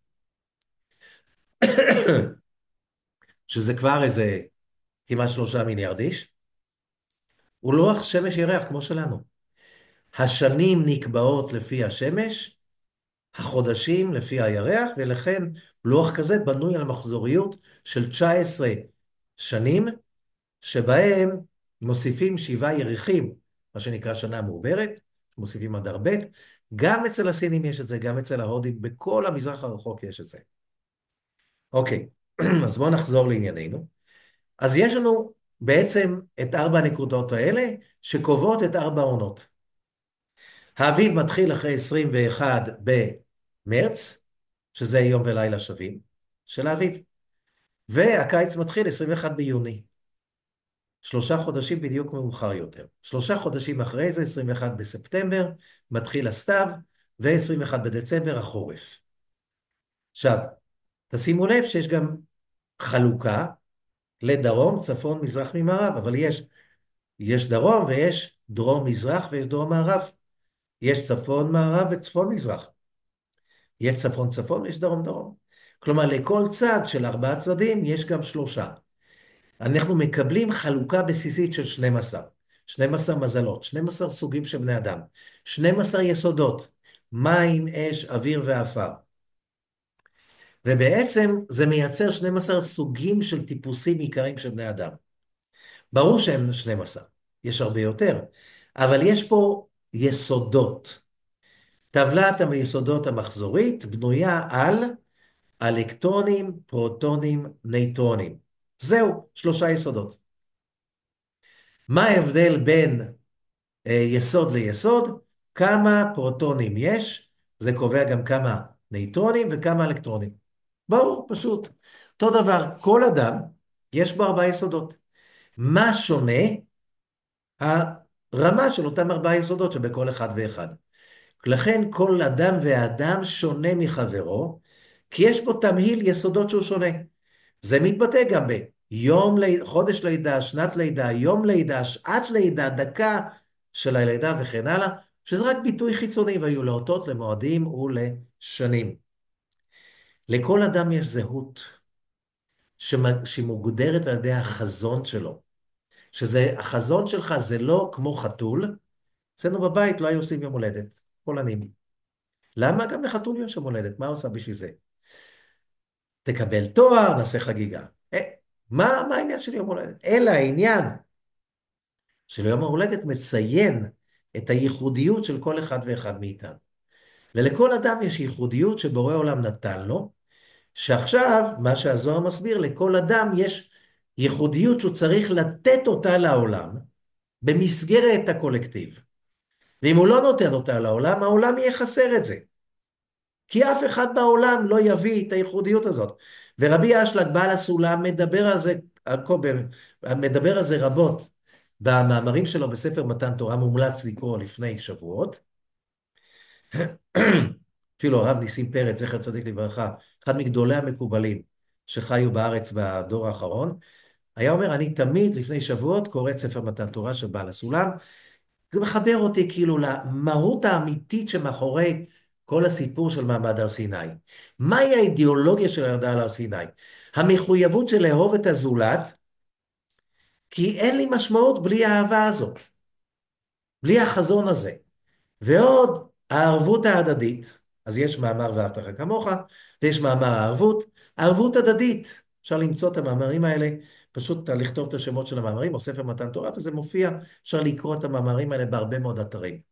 שזה כבר איזה כמעט 3 מיליארד איש, הוא לוח שמש ירח כמו שלנו. השנים נקבעות לפי השמש, החודשים לפי הירח, ולכן לוח כזה בנוי על מחזוריות של 19 שנים, שבהם מוסיפים 7 ירחים, מה שנקרא שנה מעוברת, מוסיפים אדר ב', גם אצל הסינים יש את זה, גם אצל ההודים, בכל המזרח הרחוק יש את זה. אוקיי, אז בואו נחזור לענייננו. אז יש לנו בעצם את 4 הנקודות האלה, שקובעות את 4 העונות. האביב מתחיל אחרי 21 במרץ, שזה יום ולילה שווים של האביב, והקיץ מתחיל 21 ביוני. 3 חודשים בדיוק מאוחר יותר. 3 חודשים אחרי זה, 21 בספטמבר, מתחיל הסתיו, ו-21 בדצמבר החורף. עכשיו, תשימו לב שיש גם חלוקה לדרום, צפון, מזרח, ממערב, אבל יש דרום ויש דרום מזרח ויש דרום מערב. יש צפון מערב וצפון מזרח. יש צפון צפון ויש דרום דרום. כלומר, לכל צד של 4 צדדים יש גם 3. אנחנו מקבלים חלוקה בסיסית של 12. 12 מזלות, 12 סוגים של בני אדם, 12 יסודות, מים, אש, אוויר ואפר. ובעצם זה מייצר 12 סוגים של טיפוסים עיקריים של בני אדם. ברור שהם 12, יש הרבה יותר, אבל יש פה יסודות. טבלת היסודות המחזורית בנויה על אלקטרונים, פרוטונים, נייטרונים. זהו, 3 יסודות. מה ההבדל בין יסוד ליסוד? כמה פרוטונים יש, זה קובע גם כמה נייטרונים וכמה אלקטרונים. ברור, פשוט. אותו דבר, כל אדם יש בו 4 יסודות. מה שונה? הרמה של אותם 4 יסודות שבכל אחד ואחד. לכן כל אדם ואדם שונה מחברו, כי יש בו תמהיל יסודות שהוא שונה. זה מתבטא גם ביום, חודש לידה, שנת לידה, יום לידה, שעת לידה, דקה של הלידה וכן הלאה, שזה רק ביטוי חיצוני, והיו לאותות, למועדים ולשנים. לכל אדם יש זהות שמוגדרת על ידי החזון שלו. החזון שלך זה לא כמו חתול, אצלנו בבית לא היו עושים יום הולדת, פולנים. למה? גם לחתול יש יום הולדת, מה עושה בשביל זה? תקבל תואר, נעשה חגיגה. מה העניין של יום הולדת? אלא העניין של יום ההולדת מציין את הייחודיות של כל אחד ואחד מאיתנו. ולכל אדם יש ייחודיות שבורא עולם נתן לו, שעכשיו, מה שהזוהר מסביר, לכל אדם יש ייחודיות שהוא צריך לתת אותה לעולם, במסגרת הקולקטיב. ואם הוא לא נותן אותה לעולם, העולם יהיה חסר את זה. כי אף אחד בעולם לא יביא את הייחודיות הזאת. ורבי אשלג בעל הסולם מדבר על זה, מדבר על זה רבות במאמרים שלו בספר מתן תורה, מומלץ לקרוא לפני שבועות. אפילו הרב ניסים פרץ, זכר צדיק לברכה, אחד מגדולי המקובלים שחיו בארץ בדור האחרון, היה אומר, אני תמיד לפני שבועות קורא את ספר מתן תורה של בעל הסולם. זה מחבר אותי כאילו למהות האמיתית שמאחורי כל הסיפור של מעמד הר סיני. מהי האידיאולוגיה של ירדה על הר סיני? המחויבות של לאהוב את הזולת, כי אין לי משמעות בלי האהבה הזאת, בלי החזון הזה. ועוד הערבות ההדדית, אז יש מאמר ואהבת לך כמוך, ויש מאמר הערבות, ערבות הדדית. אפשר למצוא את המאמרים האלה, פשוט לכתוב את השמות של המאמרים, או ספר מתן תורה, וזה מופיע, אפשר לקרוא את המאמרים האלה בהרבה מאוד אתרים.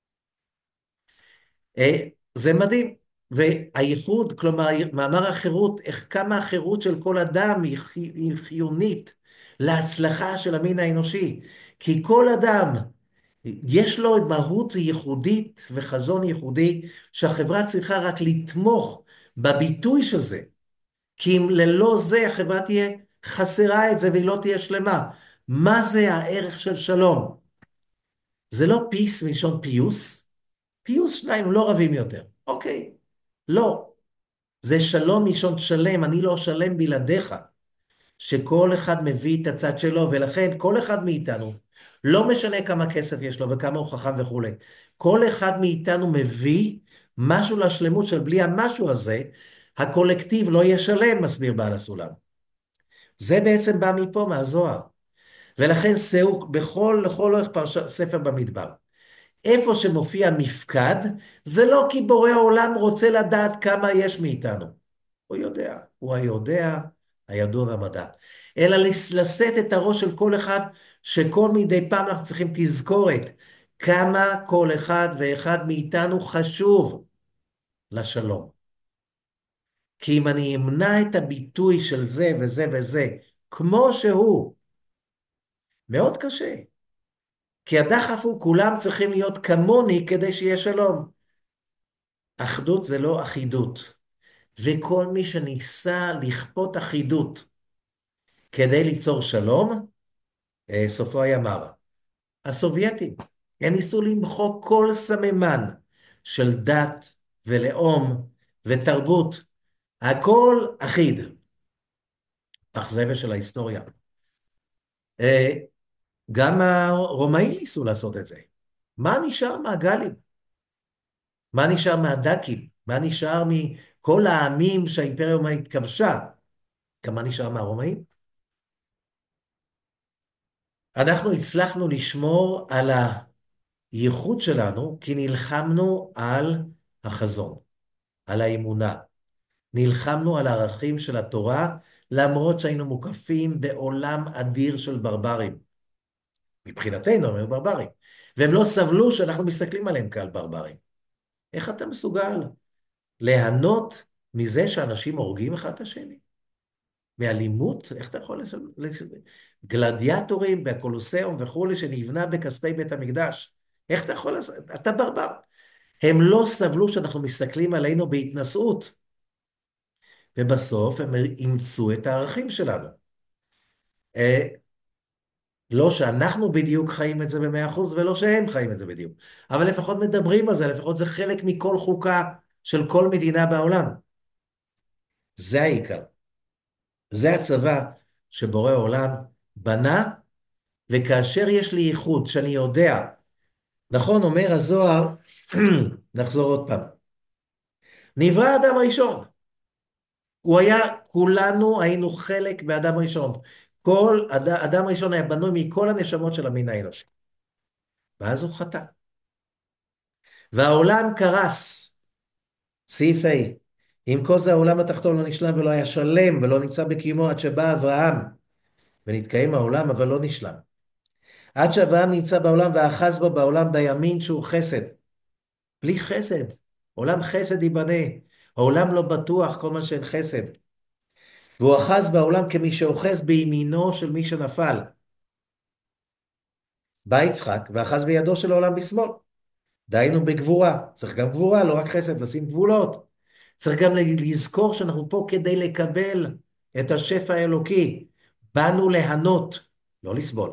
זה מדהים. והייחוד, כלומר, מאמר החירות, איך כמה החירות של כל אדם היא חיונית להצלחה של המין האנושי. כי כל אדם יש לו מהות ייחודית וחזון ייחודי שהחברה צריכה רק לתמוך בביטוי של זה. כי אם ללא זה החברה תהיה חסרה את זה והיא לא תהיה שלמה. מה זה הערך של שלום? זה לא פיס מלשון פיוס. פיוס שניים לא רבים יותר. אוקיי. לא. זה שלום מלשון שלם, אני לא שלם בלעדיך. שכל אחד מביא את הצד שלו, ולכן כל אחד מאיתנו, לא משנה כמה כסף יש לו וכמה הוא חכם וכו', כל אחד מאיתנו מביא משהו לשלמות של בלי המשהו הזה, הקולקטיב לא ישלם, מסביר בעל הסולם. זה בעצם בא מפה, מהזוהר. ולכן שאו, לכל אורך ספר במדבר. איפה שמופיע מפקד, זה לא כי בורא העולם רוצה לדעת כמה יש מאיתנו. הוא יודע, הוא היודע, הידוע והמדע. אלא לשאת את הראש של כל אחד, שכל מדי פעם אנחנו צריכים תזכורת, כמה כל אחד ואחד מאיתנו חשוב לשלום. כי אם אני אמנע את הביטוי של זה וזה וזה, כמו שהוא, מאוד קשה. כי הדחף הוא, כולם צריכים להיות כמוני כדי שיהיה שלום. אחדות זה לא אחידות. וכל מי שניסה לכפות אחידות כדי ליצור שלום, סופו היה מר. הסובייטים, הם ניסו למחוק כל סממן של דת ולאום ותרבות. הכל אחיד. אכזבה של ההיסטוריה. גם הרומאים ניסו לעשות את זה. מה נשאר מהגלים? מה נשאר מהדקים? מה נשאר מכל העמים שהאימפריה הרומאית כבשה? כמה נשאר מהרומאים? אנחנו הצלחנו לשמור על הייחוד שלנו, כי נלחמנו על החזון, על האמונה. נלחמנו על הערכים של התורה, למרות שהיינו מוקפים בעולם אדיר של ברברים. מבחינתנו הם היו ברברים. והם לא סבלו שאנחנו מסתכלים עליהם כעל ברברים. איך אתה מסוגל ליהנות מזה שאנשים הורגים אחד את השני? מאלימות? איך אתה יכול גלדיאטורים בקולוסיאום וכולי שנבנה בכספי בית המקדש. איך אתה יכול לעשות? אתה ברבר. הם לא סבלו שאנחנו מסתכלים עלינו בהתנשאות. ובסוף הם אימצו את הערכים שלנו. לא שאנחנו בדיוק חיים את זה ב100% ולא שהם חיים את זה בדיוק. אבל לפחות מדברים על זה, לפחות זה חלק מכל חוקה של כל מדינה בעולם. זה העיקר. זה הצבא שבורא עולם בנה, וכאשר יש לי ייחוד שאני יודע, נכון, אומר הזוהר, נחזור עוד פעם. נברא האדם הראשון. הוא היה, כולנו היינו חלק באדם ראשון. כל אדם ראשון היה בנוי מכל הנשמות של המין האנושי. ואז הוא חטא. והעולם קרס. סעיף ה' עם כל זה העולם התחתון לא נשלם ולא היה שלם ולא נמצא בקיומו עד שבא אברהם. ונתקיים העולם אבל לא נשלם. עד שאברהם נמצא בעולם ואחז בו בעולם בימין שהוא חסד. בלי חסד. עולם חסד ייבנה. העולם לא בטוח כל מה שאין חסד. והוא אחז בעולם כמי שאוחז בימינו של מי שנפל. בא יצחק ואחז בידו של העולם בשמאל. דהיינו בגבורה. צריך גם גבורה, לא רק חסד, לשים גבולות. צריך גם לזכור שאנחנו פה כדי לקבל את השפע האלוקי. באנו ליהנות, לא לסבול.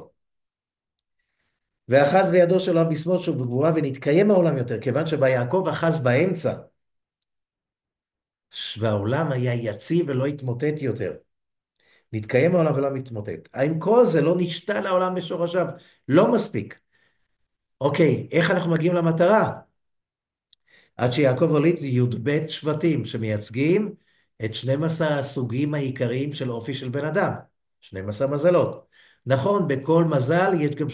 ואחז בידו של אב בשמאל שהוא בגבורה ונתקיים העולם יותר, כיוון שביעקב אחז באמצע, והעולם היה יציב ולא התמוטט יותר. נתקיים העולם ולא מתמוטט. האם כל זה לא נשתל העולם בשורשיו? לא מספיק. אוקיי, איך אנחנו מגיעים למטרה? עד שיעקב הוליד י"ב שבטים שמייצגים את 12 הסוגים העיקריים של אופי של בן אדם. 12 מזלות. נכון, בכל מזל יש גם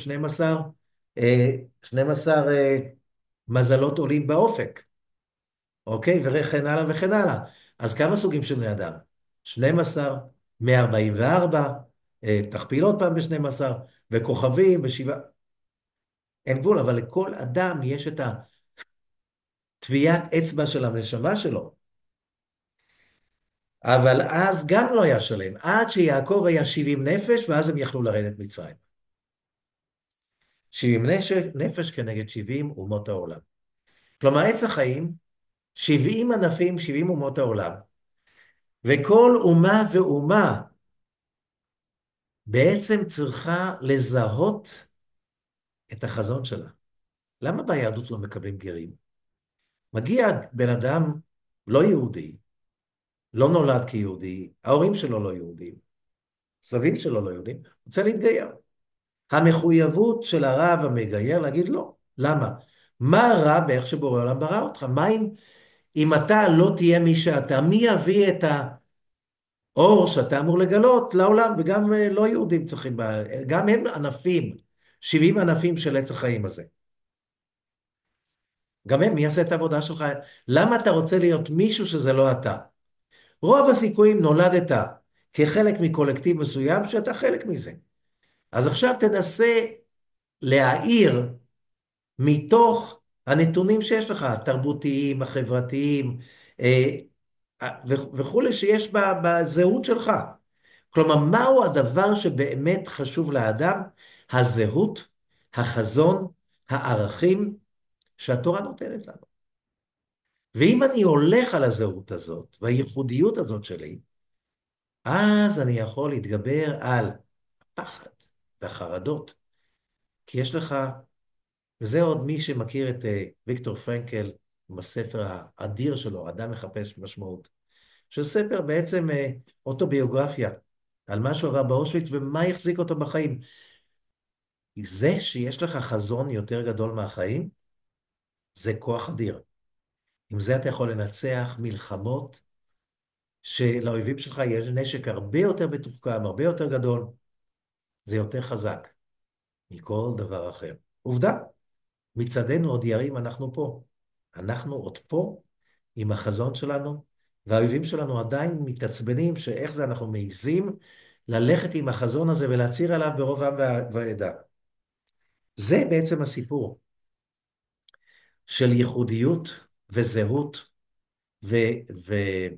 12 מזלות עולים באופק. אוקיי? וכן הלאה וכן הלאה. אז כמה סוגים של בני אדם? 12, 144, תכפיל עוד פעם ב-12, וכוכבים בשבעה. אין גבול, אבל לכל אדם יש את הטביעת אצבע של הנשמה שלו. אבל אז גם לא היה שלם, עד שיעקב היה 70 נפש, ואז הם יכלו לרדת מצרים. 70 נפש כנגד 70 אומות העולם. כלומר, עץ החיים, 70 ענפים, 70 אומות העולם, וכל אומה ואומה בעצם צריכה לזהות את החזון שלה. למה ביהדות לא מקבלים גרים? מגיע בן אדם לא יהודי, לא נולד כיהודי, ההורים שלו לא יהודים, סבים שלו לא יהודים, רוצה להתגייר. המחויבות של הרב המגייר להגיד לא. למה? מה רע באיך שבורא העולם ברא אותך? מה אם אתה לא תהיה מי שאתה? מי יביא את האור שאתה אמור לגלות לעולם? וגם לא יהודים צריכים, גם הם ענפים, 70 ענפים של עץ החיים הזה. גם הם, מי יעשה את העבודה שלך? למה אתה רוצה להיות מישהו שזה לא אתה? רוב הסיכויים נולדת כחלק מקולקטיב מסוים שאתה חלק מזה. אז עכשיו תנסה להעיר מתוך הנתונים שיש לך, התרבותיים, החברתיים, וכולי שיש בזהות שלך. כלומר, מהו הדבר שבאמת חשוב לאדם? הזהות, החזון, הערכים שהתורה נותנת לנו. ואם אני הולך על הזהות הזאת, והייחודיות הזאת שלי, אז אני יכול להתגבר על הפחד והחרדות. כי יש לך, וזה עוד מי שמכיר את ויקטור פרנקל, עם הספר האדיר שלו, אדם מחפש משמעות, שספר בעצם אוטוביוגרפיה, על מה שהוא עבר באושוויץ ומה יחזיק אותו בחיים. זה שיש לך חזון יותר גדול מהחיים, זה כוח אדיר. עם זה אתה יכול לנצח מלחמות, שלאויבים שלך יש נשק הרבה יותר מתוחכם, הרבה יותר גדול, זה יותר חזק מכל דבר אחר. עובדה, מצדנו עוד ירים, אנחנו פה. אנחנו עוד פה עם החזון שלנו, והאויבים שלנו עדיין מתעצבנים שאיך זה אנחנו מעיזים ללכת עם החזון הזה ולהצהיר עליו ברוב עם ועדה. זה בעצם הסיפור של ייחודיות וזהות ו, ו,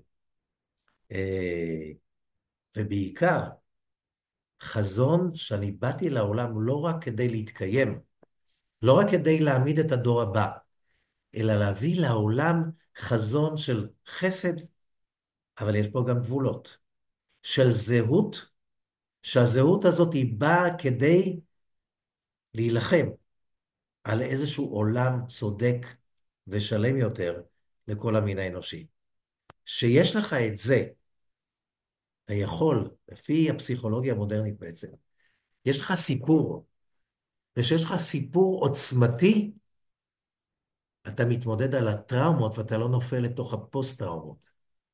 אה, ובעיקר חזון שאני באתי לעולם לא רק כדי להתקיים, לא רק כדי להעמיד את הדור הבא, אלא להביא לעולם חזון של חסד, אבל יש פה גם גבולות, של זהות, שהזהות הזאת היא באה כדי להילחם על איזשהו עולם צודק ושלם יותר לכל המין האנושי. שיש לך את זה, אתה יכול, לפי הפסיכולוגיה המודרנית בעצם, יש לך סיפור, וכשיש לך סיפור עוצמתי, אתה מתמודד על הטראומות ואתה לא נופל לתוך הפוסט-טראומות.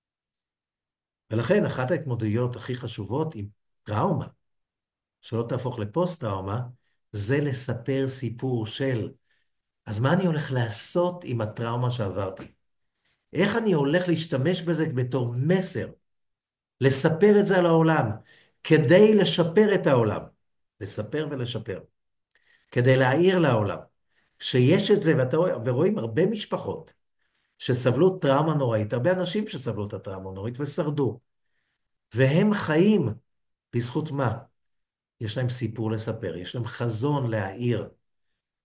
ולכן אחת ההתמודדויות הכי חשובות עם טראומה, שלא תהפוך לפוסט-טראומה, זה לספר סיפור של, אז מה אני הולך לעשות עם הטראומה שעברתי? איך אני הולך להשתמש בזה בתור מסר? לספר את זה על העולם, כדי לשפר את העולם. לספר ולשפר. כדי להעיר לעולם. שיש את זה, ורואים הרבה משפחות שסבלו טראומה נוראית, הרבה אנשים שסבלו את הטראומה נוראית ושרדו. והם חיים בזכות מה? יש להם סיפור לספר, יש להם חזון להעיר.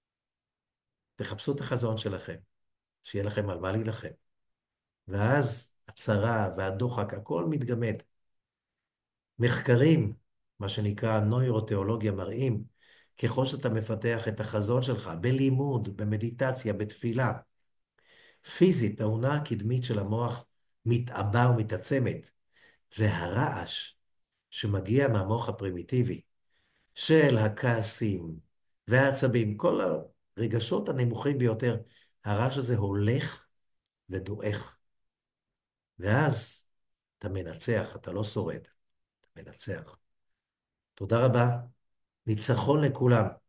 תחפשו את החזון שלכם, שיהיה לכם על מה להילחם. ואז והצרה והדוחק, הכל מתגמד. מחקרים, מה שנקרא נוירותיאולוגיה, מראים, ככל שאתה מפתח את החזון שלך, בלימוד, במדיטציה, בתפילה, פיזית, האונה הקדמית של המוח מתעבה ומתעצמת, והרעש שמגיע מהמוח הפרימיטיבי, של הכעסים והעצבים, כל הרגשות הנמוכים ביותר, הרעש הזה הולך ודועך. ואז אתה מנצח, אתה לא שורד, אתה מנצח. תודה רבה, ניצחון לכולם.